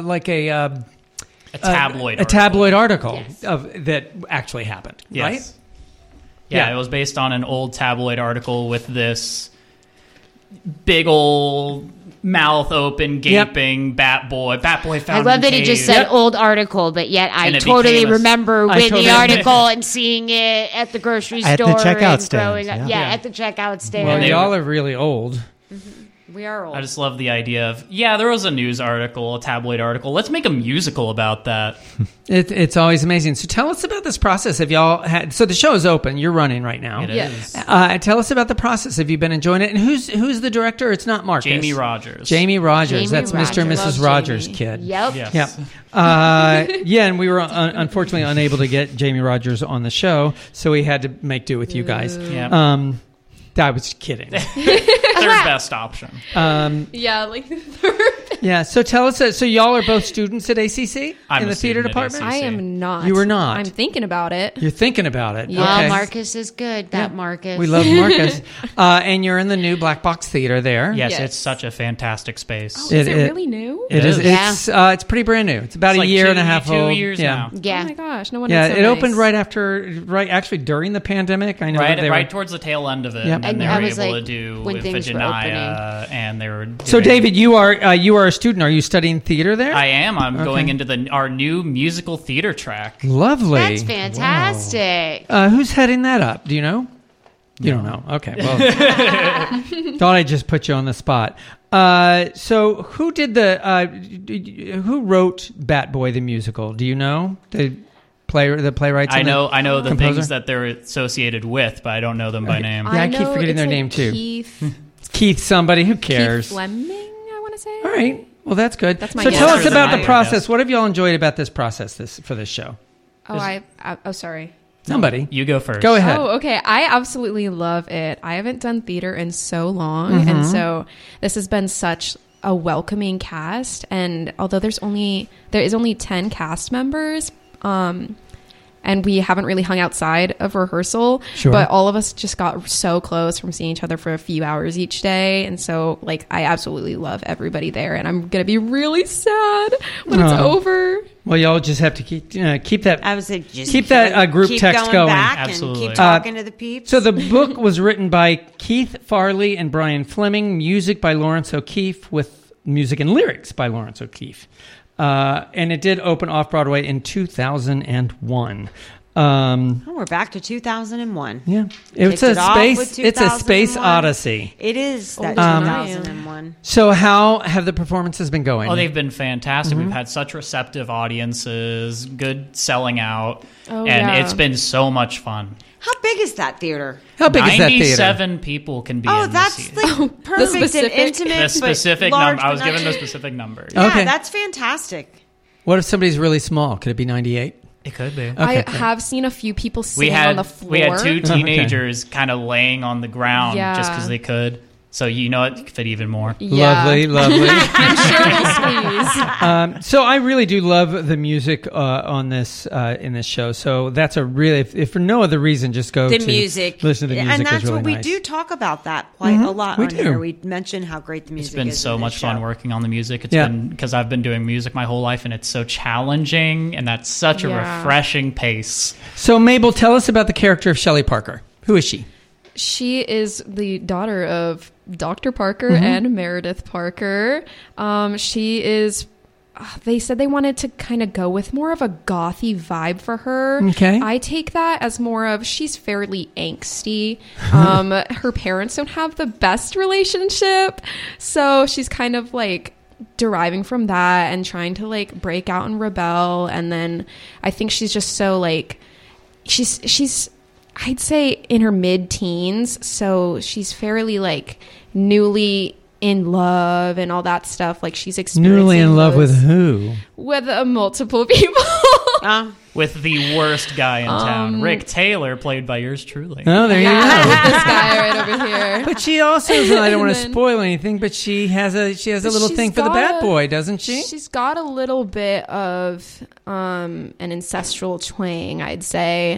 B: tabloid article that actually happened.
H: Yes.
B: Right?
H: Yeah, it was based on an old tabloid article with this big old mouth open, gaping Bat Boy. Bat Boy found.
D: I love that he just said old article, but yet I totally remember reading the article and seeing it at the grocery store
E: at the checkout stand.
D: Growing up. Yeah, at the checkout stand.
B: Well, y'all are really old.
D: We are old.
H: I just love the idea of, there was a news article, a tabloid article. Let's make a musical about that.
B: It's always amazing. So tell us about this process. Have y'all had? So the show is open. You're running right now.
H: It is.
B: Tell us about the process. Have you been enjoying it? And who's the director? It's not Marcus.
H: Jamie Rogers.
B: That's Mr. and Mrs. Rogers' kid.
D: Yep.
H: Yes.
B: And we were unfortunately unable to get Jamie Rogers on the show, so we had to make do with you guys.
H: Yeah.
B: I was kidding.
H: Third best option.
B: Yeah, so tell us, so y'all are both students at ACC in the theater department?
G: I am not.
B: You were not?
G: I'm thinking about it.
B: You're thinking about it.
D: Yeah,
B: okay.
D: Marcus is good. Marcus.
B: We love Marcus. And you're in the new Black Box Theater there.
H: Yes, it's such a fantastic space.
G: Oh, is it really new?
B: It is. Yeah. It's pretty brand new. It's about a year and a half old.
H: 2 years now.
D: Yeah.
G: Oh my gosh, no wonder.
B: Yeah,
G: it's so
B: it
G: nice.
B: opened actually during the pandemic. I know
H: right towards the tail end of it,
B: yep.
H: and they were able to do Iphigenia, and they were.
B: So, David, you are a student. Are you studying theater there?
H: I am. I'm going into our new musical theater track.
B: Lovely.
D: That's fantastic.
B: Wow. Who's heading that up? Do you know? You don't know. Okay. Well, thought I'd just put you on the spot. So who did who wrote Bat Boy the musical? Do you know? The the playwrights.
H: I
B: and
H: know the
B: composer?
H: things that they're associated with, but I don't know them by name.
B: Yeah, I keep
G: know
B: forgetting
G: it's
B: their
G: like
B: name too.
G: Keith
B: somebody. Who cares?
G: Fleming, I want to say.
B: All right. Well, that's good.
G: That's my
B: so
G: guess.
B: tell us about the
H: Yeah.
B: process. What have y'all enjoyed about this process for this show?
G: Oh, sorry.
B: Somebody.
H: You go first.
B: Go ahead.
G: Oh, okay. I absolutely love it. I haven't done theater in so long, and so this has been such a welcoming cast. And although there is only 10 cast members, and we haven't really hung outside of rehearsal, but all of us just got so close from seeing each other for a few hours each day. And so, like, I absolutely love everybody there, and I'm gonna be really sad when it's over.
B: Well, y'all just have to keep that.
D: I would say just
B: keep that group
D: keep
B: text
D: going.
B: going.
D: Back
H: Absolutely.
D: And keep talking to the peeps.
B: So the book was written by Keith Farley and Brian Fleming, music by Lawrence O'Keefe, with music and lyrics by Lawrence O'Keefe. And it did open off-Broadway in 2001.
D: We're back to 2001.
B: Yeah. It's
D: Kicked it off with
B: it's a space
D: 2001.
B: odyssey.
D: It is that
G: Um,
D: 2001.
B: So how have the performances been going?
H: Oh, they've been fantastic. We've had such receptive audiences, good selling out,
G: Oh,
H: and
G: yeah.
H: it's been so much fun.
D: How big is that theater?
B: How big is that theater?
H: 97 people can be
D: Oh,
H: in the
D: that's
H: seat.
D: like perfect and
G: specific-
D: intimate.
H: The specific
D: but large,
H: number. I was
D: but not
H: given the
D: too-
H: specific number.
D: Yeah,
B: Okay.
D: that's fantastic.
B: What if somebody's really small? Could it be 98?
H: It could be.
G: I have seen a few people sitting on the floor.
H: We had two
B: okay.
H: teenagers kind of laying on the ground
G: Yeah.
H: just because they could. So it could fit even more.
G: Yeah.
B: Lovely.
G: I'm sure we'll squeeze.
B: So I really do love the music on this in this show. So that's a really, if for no other reason, just go
D: The
B: to
D: music.
B: listen to the music.
D: And that's
B: is really
D: what we
B: nice.
D: do talk about that quite a lot
B: We
D: on
B: do.
D: here. We mention how great the
H: It's
D: music
H: been
D: is.
H: so
D: in
H: much
D: this
H: fun
D: show.
H: working on the music. It's
B: Yeah.
H: been because I've been doing music my whole life, and it's so challenging, and that's such a
G: Yeah.
H: refreshing pace.
B: So Mabel, tell us about the character of Shelley Parker. Who is she?
G: She is the daughter of Dr. Parker and Meredith Parker. She is. They said they wanted to kind of go with more of a gothy vibe for her.
B: Okay.
G: I take that as more of she's fairly angsty. Her parents don't have the best relationship, so she's kind of like deriving from that and trying to like break out and rebel. And then I think she's just so like she's I'd say in her mid-teens, so she's fairly like newly in love and all that stuff. Like she's experiencing
B: Newly in love with
G: those-
B: who?
G: with multiple people.
H: With the worst guy in town, Rick Taylor, played by yours truly.
B: Oh, there you
G: with
B: go.
G: this guy right over here.
B: But she also, I don't want to
G: And then-
B: spoil anything, but she has a little
G: She's
B: thing for the
G: got
B: bad
G: a-
B: boy, doesn't she?
G: She's got a little bit of an ancestral twang, I'd say.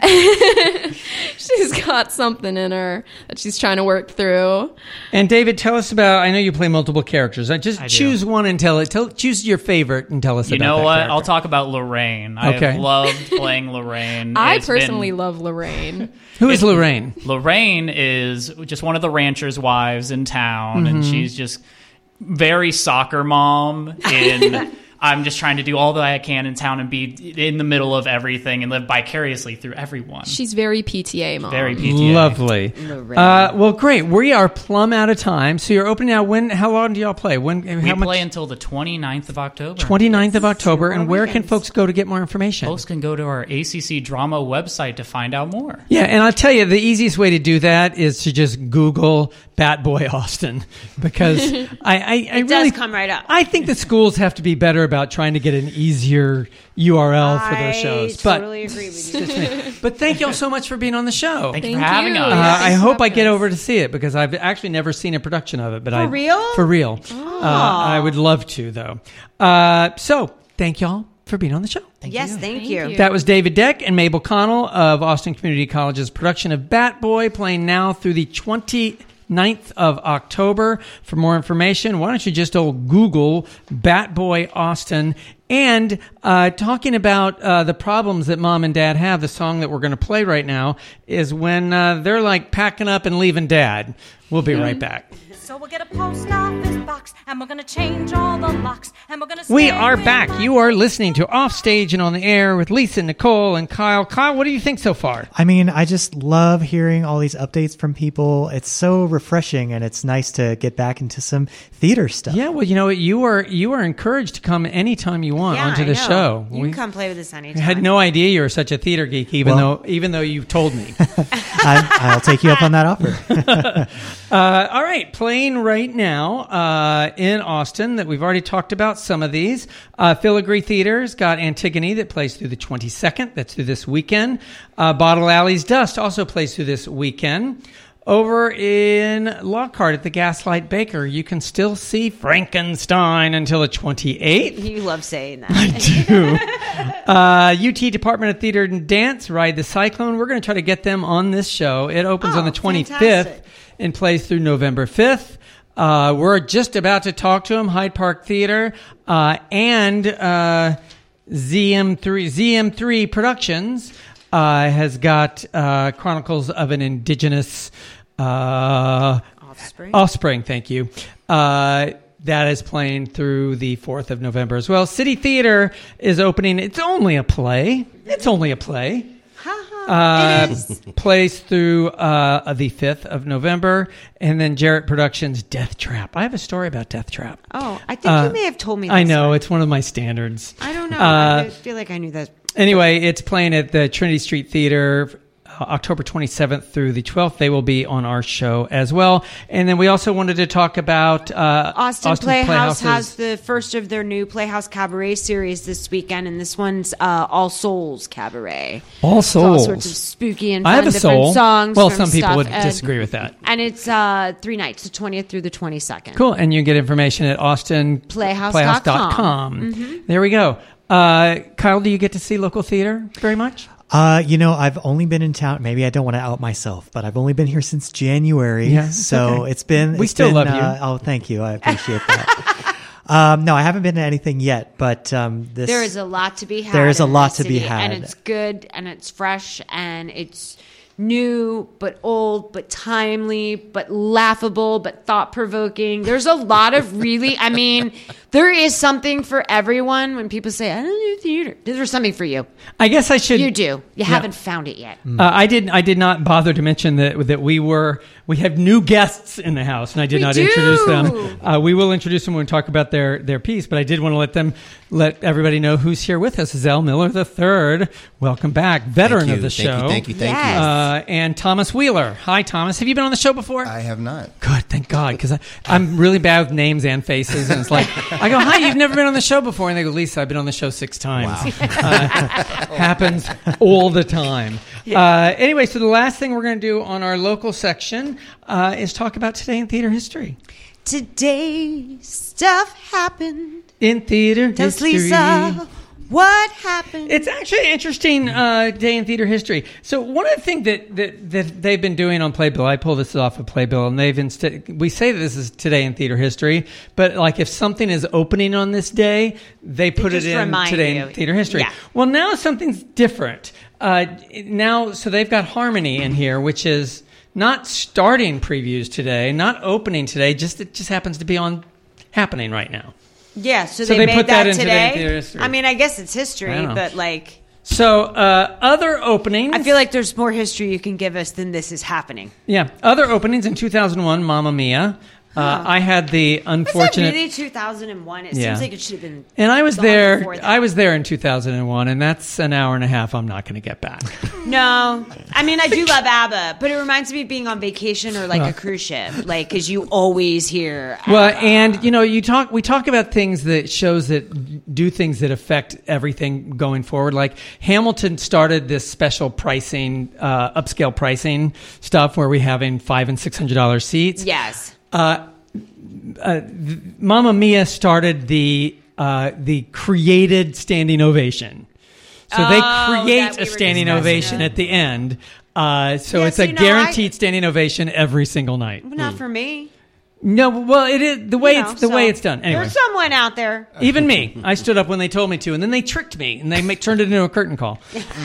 B: Okay.
G: She's got something in her that she's trying to work through.
B: And David, tell us about. I know you play multiple characters.
H: I
B: Just
H: do.
B: choose one and choose your favorite and tell us.
H: You
B: about
H: know
B: that
H: what?
B: character.
H: I'll talk about Lorraine. I
B: Okay.
H: have loved playing Lorraine.
G: I
H: It's
G: personally
H: been-
G: love Lorraine.
B: Who is Lorraine?
H: Lorraine is just one of the ranchers' wives in town, and she's just very soccer mom in I'm just trying to do all that I can in town and be in the middle of everything and live vicariously through everyone.
G: She's very PTA mom.
H: Very PTA.
B: Lovely. Well, great. We are plumb out of time. So you're opening now. How long do y'all play?
H: We
B: How much?
H: play until the 29th of October.
B: 29th of October. And where can folks go to get more information?
H: Folks can go to our ACC Drama website to find out more.
B: Yeah, and I'll tell you, the easiest way to do that is to just Google Bat Boy Austin, because I
D: It
B: really
D: does come right up.
B: I think the schools have to be better about trying to get an easier URL for their shows.
D: I totally agree with you.
B: Just me. But thank y'all so much for being on the show.
H: Thank you
G: Thank
H: for having
G: you.
H: us.
G: Yeah,
B: I
G: thanks for
B: hope I
G: having
B: get
G: us.
B: over to see it, because I've actually never seen a production of it. But
D: For real?
B: For real. I would love to, though. So thank y'all for being on the show.
D: Yes, thank
G: Thank
D: you.
G: you.
B: That was David Deck and Mabel Connell of Austin Community College's production of Bat Boy, playing now through the 29th of October. For more information, why don't you just Google Bat Boy Austin? And talking about the problems that mom and dad have, the song that we're going to play right now is when they're like packing up and leaving dad. We'll be right back.
I: So we'll get a post office box, and we're gonna change all the locks, and we're gonna.
B: We
I: stay
B: are
I: with
B: back.
I: my-
B: You are listening to Offstage and on the Air with Lisa, Nicole, and Kyle. Kyle, what do you think so far?
E: I mean, I just love hearing all these updates from people. It's so refreshing, and it's nice to get back into some theater stuff.
B: Yeah, well, you know what? You are encouraged to come anytime you want
D: Yeah,
B: onto
D: I
B: the
D: know.
B: show.
D: You can come play with us
B: I
D: anytime.
B: had no idea you were such a theater geek, even though you told me.
E: I'll take you up on that offer.
B: All right, playing right now in Austin that we've already talked about some of these. Filigree Theater's got Antigone that plays through the 22nd. That's through this weekend. Bottle Alley's Dust also plays through this weekend. Over in Lockhart at the Gaslight Baker, you can still see Frankenstein until the 28th.
D: You love saying that.
B: I do. UT Department of Theater and Dance, Ride the Cyclone. We're going to try to get them on this show. It opens on the 25th
D: fantastic.
B: and plays through November 5th. We're just about to talk to them. Hyde Park Theater and ZM3 Productions has got Chronicles of an Indigenous Offspring. Thank you. That is playing through the 4th of November as well. City Theater is opening. It's only a play. It is. Plays through the 5th of November. And then Jarrett Productions' Death Trap. I have a story about Death Trap.
D: Oh, I think you may have told me this
B: I know.
D: one.
B: It's one of my standards.
D: I don't know. I feel like I knew that.
B: Anyway, it's playing at the Trinity Street Theater October 27th through the 12th. They will be on our show as well. And then we also wanted to talk about
D: Austin Playhouse
B: Playhouse's-
D: has the first of their new Playhouse Cabaret series this weekend, and this one's All Souls Cabaret.
B: All
D: It's all
B: Souls.
D: sorts of spooky and
B: I
D: fun
B: have a
D: different
B: soul.
D: songs.
B: Well,
D: from
B: some people
D: stuff,
B: would
D: and-
B: disagree with that.
D: And it's 3 nights, the 20th through the 22nd.
B: Cool. And you can get information at austinplayhouse.com. There we go. Kyle, do you get to see local theater very much?
E: I've only been in town. Maybe I don't want to out myself, but I've only been here since January.
B: Yeah,
E: so
B: okay.
E: it's been.
B: We
E: it's
B: still
E: been,
B: love you.
E: Oh, thank you. I appreciate that. No, I haven't been to anything yet, but
D: There is a lot to be had.
E: There is a
D: in
E: lot
D: the
E: to be
D: city,
E: had.
D: and it's good, and it's fresh, and it's new, but old, but timely, but laughable, but thought-provoking. There's a lot of really, there is something for everyone. When people say, I don't do theater, there's something for you.
B: I guess I should.
D: You do. You haven't found it yet.
B: I did not bother to mention that we have new guests in the house, and I did not introduce them. We will introduce them when we talk about their piece, but I did want to let everybody know who's here with us. Zell Miller III, welcome back, veteran of the show.
K: Thank you.
D: Yes.
B: And Thomas Wheeler. Hi, Thomas. Have you been on the show before?
K: I have not.
B: Good, thank God, because I'm really bad with names and faces, and it's like I go, "Hi, you've never been on the show before," and they go, "Lisa, I've been on the show 6 times." Wow. Happens all the time. Anyway, so the last thing we're going to do on our local section is talk about today in theater history.
D: Today, stuff happened.
B: In theater
D: Tells
B: history.
D: Lisa what happened.
B: It's actually an interesting day in theater history. So one of the things that they've been doing on Playbill, I pull this off of Playbill, and we say that this is today in theater history, but like if something is opening on this day, they put it in today in theater history.
D: Yeah.
B: Well, now something's different. So they've got Harmony in here, which is not starting previews today, not opening today, it just happens to be happening right now.
D: Yeah, so
B: they
D: they made
B: put that in
D: today.
B: theater history.
D: I guess it's history, but like...
B: So other openings...
D: I feel like there's more history you can give us than this is happening.
B: Yeah, other openings in 2001, Mamma Mia. I had the unfortunate...
D: Was that really 2001? It
B: Yeah.
D: seems like it should have been...
B: And I was
D: gone
B: there.
D: before that.
B: I was there in 2001, and that's an hour and a half I'm not going to get back.
D: No. I do love ABBA, but it reminds me of being on vacation or like a cruise ship, like because you always hear ABBA.
B: Well, and we talk about things that shows that do things that affect everything going forward. Like Hamilton started this special pricing, upscale pricing stuff where we're having $500 and $600 seats.
D: Yes.
B: Mamma Mia started the created standing ovation. So they create a standing ovation at the end. So it's a guaranteed standing ovation every single night.
D: But not for me.
B: No, well, it is the way it's done. Anyway,
D: there's someone out there.
B: even me, I stood up when they told me to, and then they tricked me, and they turned it into a curtain call.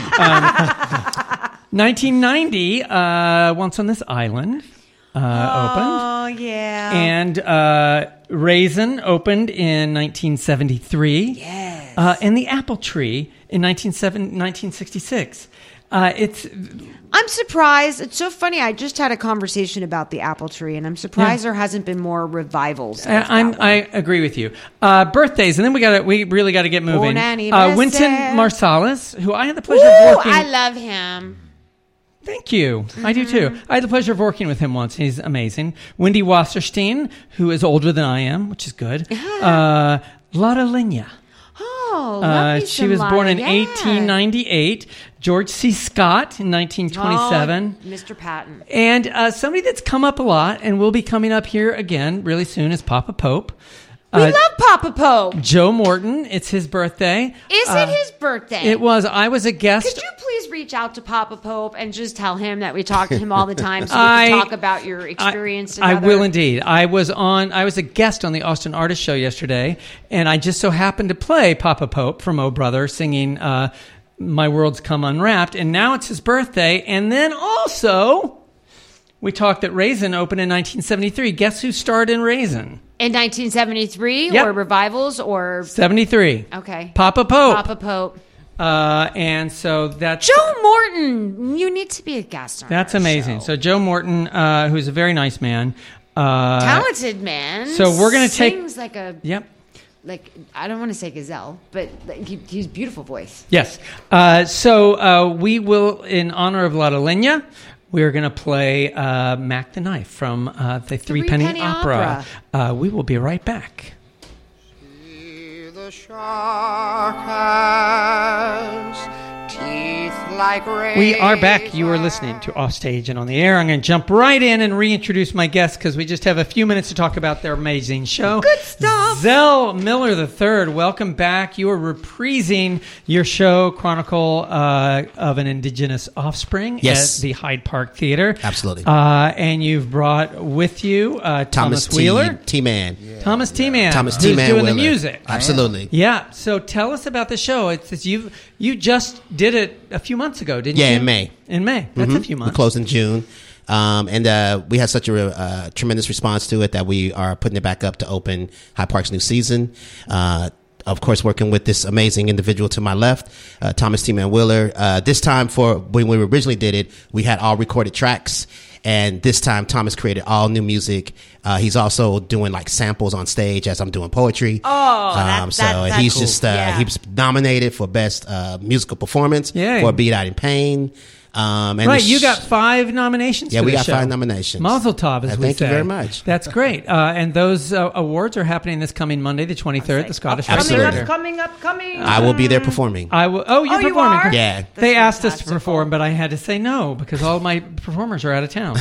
B: 1990, Once on This Island opened.
D: Oh yeah.
B: And Raisin opened in 1973.
D: Yes.
B: And The Apple Tree in 1966.
D: I'm surprised. It's so funny. I just had a conversation about the apple tree, and I'm surprised there hasn't been more revivals.
B: I agree with you. Birthdays, and then we really got to get moving. Wynton Marsalis, who I had the pleasure of working.
D: I love him.
B: Thank you. I do too. I had the pleasure of working with him once. He's amazing. Wendy Wasserstein, who is older than I am, which is good. Lotta Lenya.
D: Oh,
B: she was born in 1898. George C. Scott in 1927.
D: Mr. Patton.
B: And somebody that's come up a lot and will be coming up here again really soon is Papa Pope.
D: We love Papa Pope.
B: Joe Morton. It's his birthday.
D: Is it his birthday?
B: It was. I was a guest.
D: Could you please reach out to Papa Pope and just tell him that we talk to him all the time so we can talk about your experience together?
B: I will indeed. I was a guest on the Austin Artist Show yesterday, and I just so happened to play Papa Pope from Oh Brother singing My World's Come Unwrapped, and now it's his birthday. And then also, we talked that Raisin opened in 1973. Guess who starred in Raisin?
D: In 1973
B: Yep.
D: or revivals or
B: 73.
D: Okay.
B: Papa Pope.
D: Papa Pope.
B: And so that's
D: Joe Morton. You need to be a guest on
B: that's
D: our
B: amazing.
D: show.
B: So Joe Morton, who's a very nice man,
D: Talented man.
B: So we're gonna take
D: sings like a like I don't want to say gazelle, but he's beautiful voice.
B: Yes. So we will, in honor of Lotta Lenya, we're going to play Mac the Knife from the Three Penny Opera. We will be right back.
C: See the shark has teeth like razors.
B: We are back. You are listening to Offstage and on the Air. I'm going to jump right in and reintroduce my guests because we just have a few minutes to talk about their amazing show.
D: Good stuff.
B: Zell Miller III, welcome back. You are reprising your show, Chronicle of an Indigenous Offspring, at the Hyde Park Theater.
K: Absolutely.
B: And you've brought with you Thomas Wheeler.
K: T-Man.
B: Thomas T-Man.
K: Thomas
B: who's
K: T-Man
B: doing
K: Wheeler.
B: the music.
K: Absolutely.
B: Yeah. So tell us about the show. It's you just did it a few months ago, didn't you?
K: Yeah, in May.
B: In May. That's a few months.
K: We closed in June. And we had such a tremendous response to it that we are putting it back up to open Hyde Park's new season. Of course, working with this amazing individual to my left, Thomas T-Man Wheeler. This time, for when we originally did it, we had all recorded tracks. And this time, Thomas created all new music. He's also doing like samples on stage as I'm doing poetry.
D: That's
K: he's
D: cool.
K: just he was nominated for best musical performance for Beat Out in Pain.
B: And you got 5 nominations.
K: Yeah,
B: for
K: we
B: this
K: got
B: show.
K: 5 nominations.
B: Mazel tov, as we
K: thank
B: say.
K: you very much.
B: That's great. And those awards are happening this coming Monday, the 23rd, at the Scottish Theatre.
D: Coming up.
K: I will be there performing.
B: I will. Oh, you're
D: you
B: performing.
D: are?
K: Yeah.
B: They asked us to perform, but I had to say no because all my performers are out of town.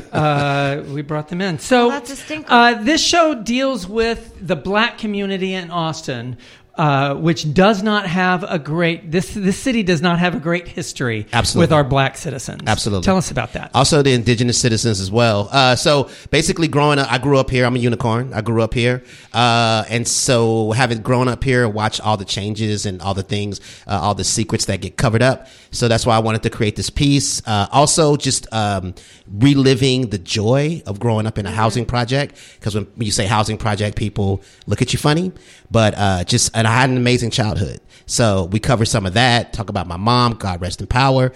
B: We brought them in. So
D: that's a stinker.
B: This show deals with the Black community in Austin. Which does not have a great this city does not have a great history with our Black citizens.
K: Absolutely.
B: Tell us about that.
K: Also the indigenous citizens as well. So basically growing up, I grew up here. I'm a unicorn. I grew up here. And so having grown up here, watched all the changes and all the things, all the secrets that get covered up. So that's why I wanted to create this piece. Also just reliving the joy of growing up in a housing project. Because when you say housing project, people look at you funny. But and I had an amazing childhood. So we cover some of that, talk about my mom, God rest in power.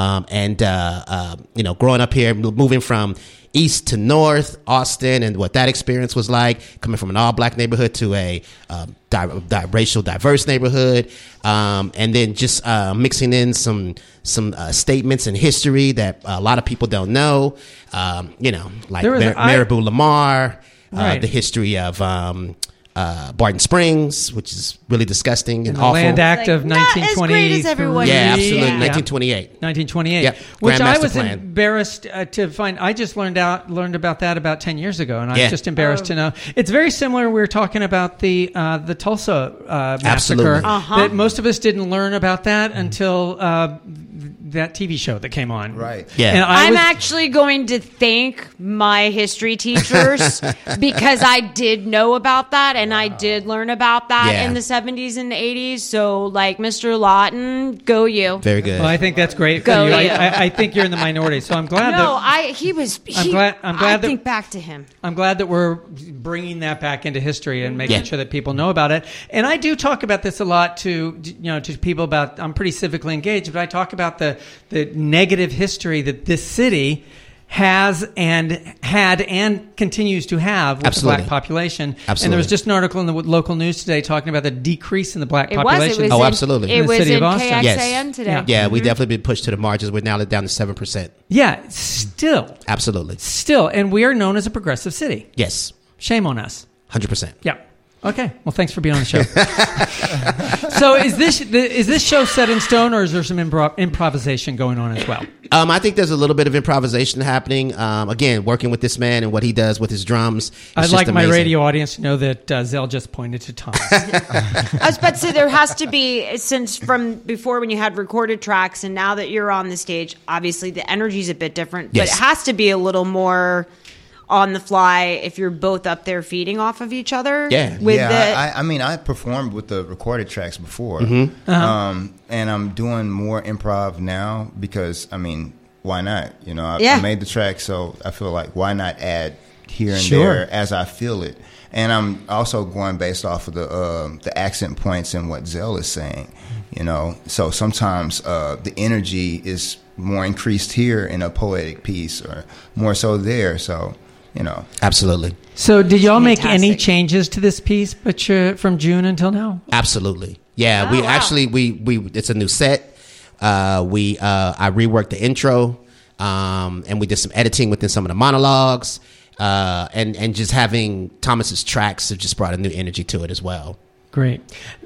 K: Growing up here, moving from east to north, Austin, and what that experience was like, coming from an all-Black neighborhood to a racial diverse neighborhood. And then just mixing in some statements in history that a lot of people don't know, like Maribou Lamar, the history of Barton Springs, which is really disgusting and
B: the
K: awful.
B: Land Act of
D: not as
B: 1923.
D: great as everyone.
K: Yeah, absolutely. 1928.
B: 1928.
K: Yep.
B: Which
K: Grand
B: I
K: Master
B: was
K: Plan.
B: embarrassed to find. I just learned about that about 10 years ago, and I was just embarrassed to know. It's very similar. We were talking about the Tulsa massacre. That most of us didn't learn about that until that TV show that came on.
K: Right. Yeah.
B: And
D: I'm actually going to thank my history teachers because I did know about that and I did learn about that in the 70s and the 80s. So, like, Mr. Lawton, go you.
K: Very good.
B: Well, I think that's great for
D: Go
B: you.
D: you.
B: I think you're in the minority, so I'm glad
D: I
B: think
D: back to him.
B: I'm glad that we're bringing that back into history and making sure that people know about it. And I do talk about this a lot to people about. I'm pretty civically engaged, but I talk about the the negative history that this city has and had and continues to have with the black population.
K: Absolutely.
B: And there was just an article in the local news today talking about the decrease in the black population.
K: It was absolutely.
D: It
B: in the
D: was
B: city
D: in
B: of Austin.
D: KXAN today.
K: Yeah, we've definitely been pushed to the margins. We're now down to 7%.
B: Yeah, still.
K: Absolutely.
B: Still. And we are known as a progressive city.
K: Yes.
B: Shame on us.
K: 100%.
B: Yeah. Okay. Well, thanks for being on the show. So is this show set in stone, or is there some improvisation going on as well?
K: I think there's a little bit of improvisation happening. Again, working with this man and what he does with his drums.
B: I'd like my radio audience to know that Zell just pointed to Tom.
D: I was about to say there has to be, since from before when you had recorded tracks and now that you're on the stage, obviously the energy's a bit different, but it has to be a little more on the fly if you're both up there feeding off of each other.
L: I mean, I performed with the recorded tracks before, and I'm doing more improv now because, I mean, why not? You know, I made the track, so I feel like why not add here and there as I feel it. And I'm also going based off of the accent points and what Zell is saying, you know. So sometimes the energy is more increased here in a poetic piece or more so there, so... You know,
K: absolutely.
B: So, did y'all make any changes to this piece, but from June until now?
K: Absolutely. Yeah, actually it's a new set. I reworked the intro, and we did some editing within some of the monologues, and just having Thomas's tracks have just brought a new energy to it as well.
B: Great.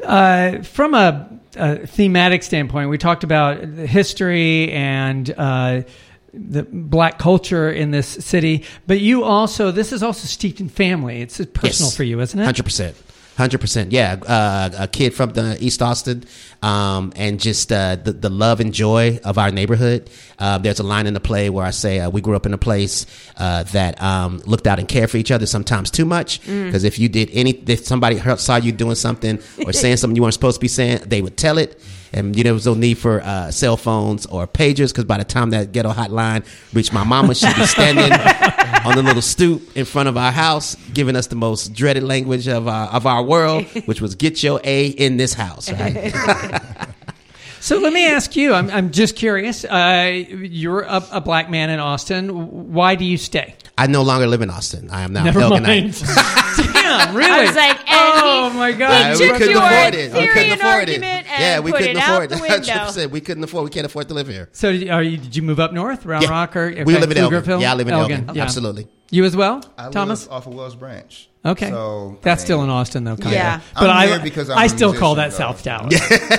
B: From a thematic standpoint, we talked about the history and the black culture in this city, but this is also steeped in family. It's personal for you, isn't it?
K: 100%. Yeah. A kid from the East Austin, and just the love and joy of our neighborhood. There's a line in the play where I say we grew up in a place that looked out and cared for each other, sometimes too much, because if somebody saw you doing something or saying something you weren't supposed to be saying, they would tell it. And there was no need for cell phones or pagers, because by the time that ghetto hotline reached my mama, she'd be standing on the little stoop in front of our house, giving us the most dreaded language of our world, which was "Get your A in this house." Right?
B: So let me ask you. I'm just curious. You're a black man in Austin. Why do you stay?
K: I no longer live in Austin. I am now
B: Never mind. Damn, really?
D: I was like,
B: oh my God.
K: We couldn't afford it.
D: We couldn't afford it.
K: Yeah, we couldn't afford it.
D: 100%.
K: We couldn't afford. We can't afford to live here.
B: So did you move up north, Round Rock, or
K: we live in Elgin?
B: Hill?
K: Yeah, I live in Elgin. Yeah. Absolutely.
B: You as well,
L: I
B: Thomas?
L: live off of Wells Branch.
B: Okay,
L: so
B: that's still in Austin, though. Kind
D: yeah,
B: of. But I still call that
L: though.
B: South Dallas.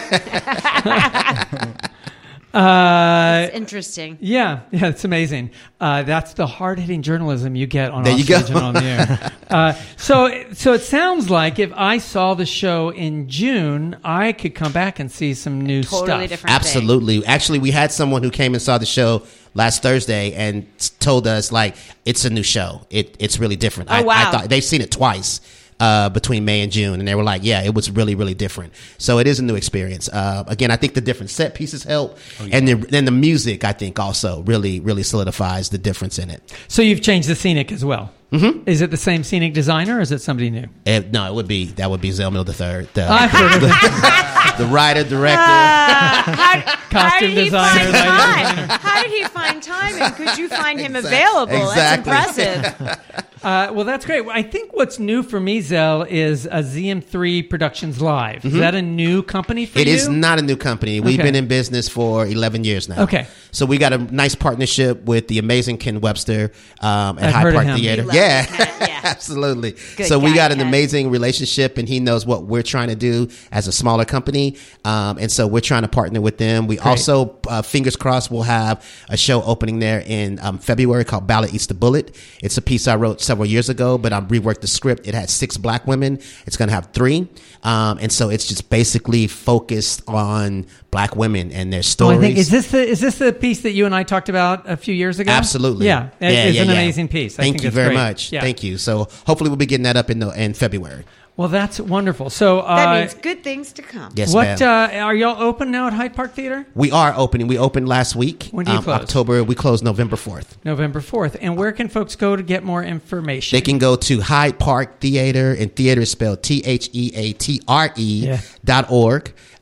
D: It's interesting.
B: Yeah, it's amazing. That's the hard-hitting journalism you get on
K: there
B: Stage and on the air. So it sounds like if I saw the show in June, I could come back and see some new
D: totally
B: stuff.
D: Different
K: Absolutely.
D: thing.
K: Actually, we had someone who came and saw the show last Thursday and told us, like, it's a new show. It's really different.
D: Oh, wow.
K: I thought they've seen it twice. Between May and June, and they were like, yeah, it was really, really different. So it is a new experience. Again, I think the different set pieces help, and then the music, I think, also really, really solidifies the difference in it.
B: So you've changed the scenic as well. Mm-hmm. Is it the same scenic designer, or is it somebody new?
K: No, that would be Zellmill III, the writer, director,
B: costume designer.
D: How did he find time? And could you find him available?
K: Exactly.
D: That's impressive.
B: Well, that's great. I think what's new for me, Zell, is ZM3 Productions Live. Is that a new company for you?
K: It is not a new company. We've been in business for 11 years now.
B: Okay.
K: So we got a nice partnership with the amazing Ken Webster at Hyde Park Theater. Yeah, absolutely.
D: Good
K: so we
D: guy,
K: got an
D: Ken.
K: amazing relationship, and he knows what we're trying to do as a smaller company. And so we're trying to partner with them. We also, fingers crossed, will have a show opening there in February called Ballad Eats the Bullet. It's a piece I wrote several years ago, but I reworked the script. It had 6 black women. It's going to have 3. And so it's just basically focused on black women and their stories.
B: I think, is this the piece that you and I talked about a few years ago?
K: Absolutely.
B: Yeah. It's an amazing piece.
K: Thank you very much.
B: Yeah.
K: Thank you. So hopefully we'll be getting that up in February.
B: Well, that's wonderful. So
D: that means good things to come.
K: Yes,
B: ma'am.
K: ma'am.
B: Are y'all open now at Hyde Park Theater?
K: We are opening. We opened last week.
B: When do you close?
K: October. We closed November 4th.
B: November 4th. And where can folks go to get more information?
K: They can go to Hyde Park Theater, and theater is spelled THEATRE.org.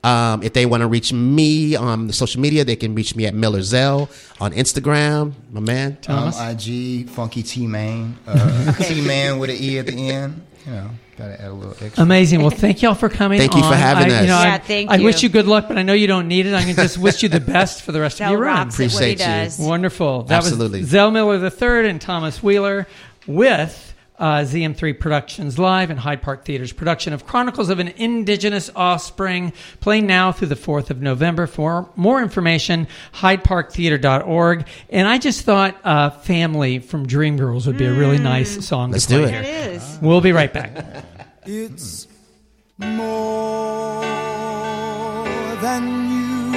K: If they want to reach me on the social media, they can reach me at Miller Zell on Instagram. My man, Thomas.
L: IG Funky T Man, T Man with an E at the end. You know, gotta add a little extra.
B: Amazing. Well, thank y'all for coming.
K: Thank you for having us.
D: Thank
B: I
D: you.
B: wish you good luck, but I know you don't need it. I can just wish you the best for the rest of your run.
K: Appreciate you.
B: Wonderful. That
K: Absolutely.
B: was Zell Miller III and Thomas Wheeler with ZM3 Productions Live and Hyde Park Theater's production of Chronicles of an Indigenous Offspring, playing now through the 4th of November. For more information, hydeparktheater.org. And I just thought Family from Dreamgirls would be a really nice song
K: Let's
B: to play
K: do it.
B: here.
D: It is.
B: We'll be right back.
A: It's more than you.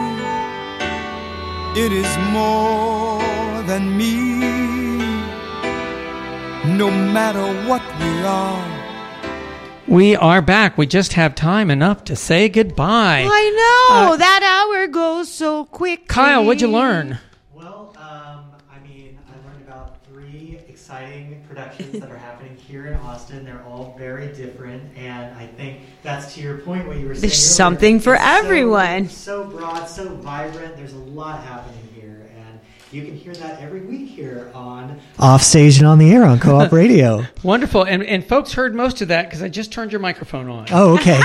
A: It is more than me. No matter what we are.
B: We are back. We just have time enough to say goodbye.
D: I know. That hour goes so quick.
B: Kyle, what'd you learn?
E: Well, I learned about 3 exciting productions that are happening here in Austin. They're all very different, and I think that's to your point what you were saying.
D: There's something for everyone.
E: So broad, so vibrant. There's a lot happening here, and you can hear that every week here on Offstage and on the Air on Co-op Radio.
B: Wonderful. And folks heard most of that because I just turned your microphone on.
E: Oh, okay.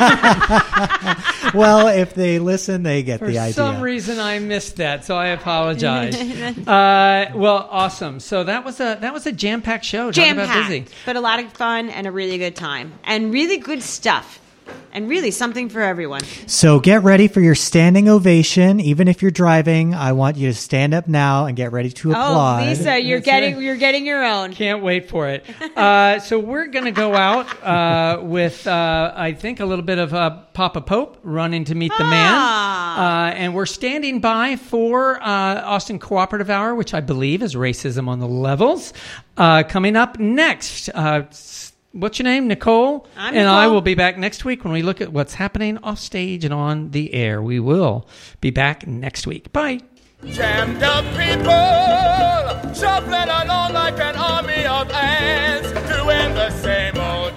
E: Well, if they listen, they get the idea.
B: For some reason, I missed that, so I apologize. Well, awesome. So that was a jam-packed show.
D: Jam-packed,
B: busy.
D: but a lot of fun and a really good time. And really good stuff. And really something for everyone.
E: So get ready for your standing ovation. Even if you're driving, I want you to stand up now and get ready to applaud.
D: Oh, Lisa, you're getting your own.
B: Can't wait for it. So we're going to go out with, I think, a little bit of Papa Pope, Running to Meet the Man. And we're standing by for Austin Cooperative Hour, which I believe is Racism on the Levels. Coming up next, what's your name? Nicole?
D: I'm
B: and
D: Nicole.
B: I will be back next week when we look at what's happening off stage and on the air. We will be back next week. Bye.
M: Jammed up people, shuffling along like an army of ants, doing the same old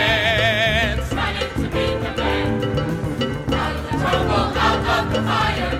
M: dance. Running to meet the man, out of the trouble, out of the fire.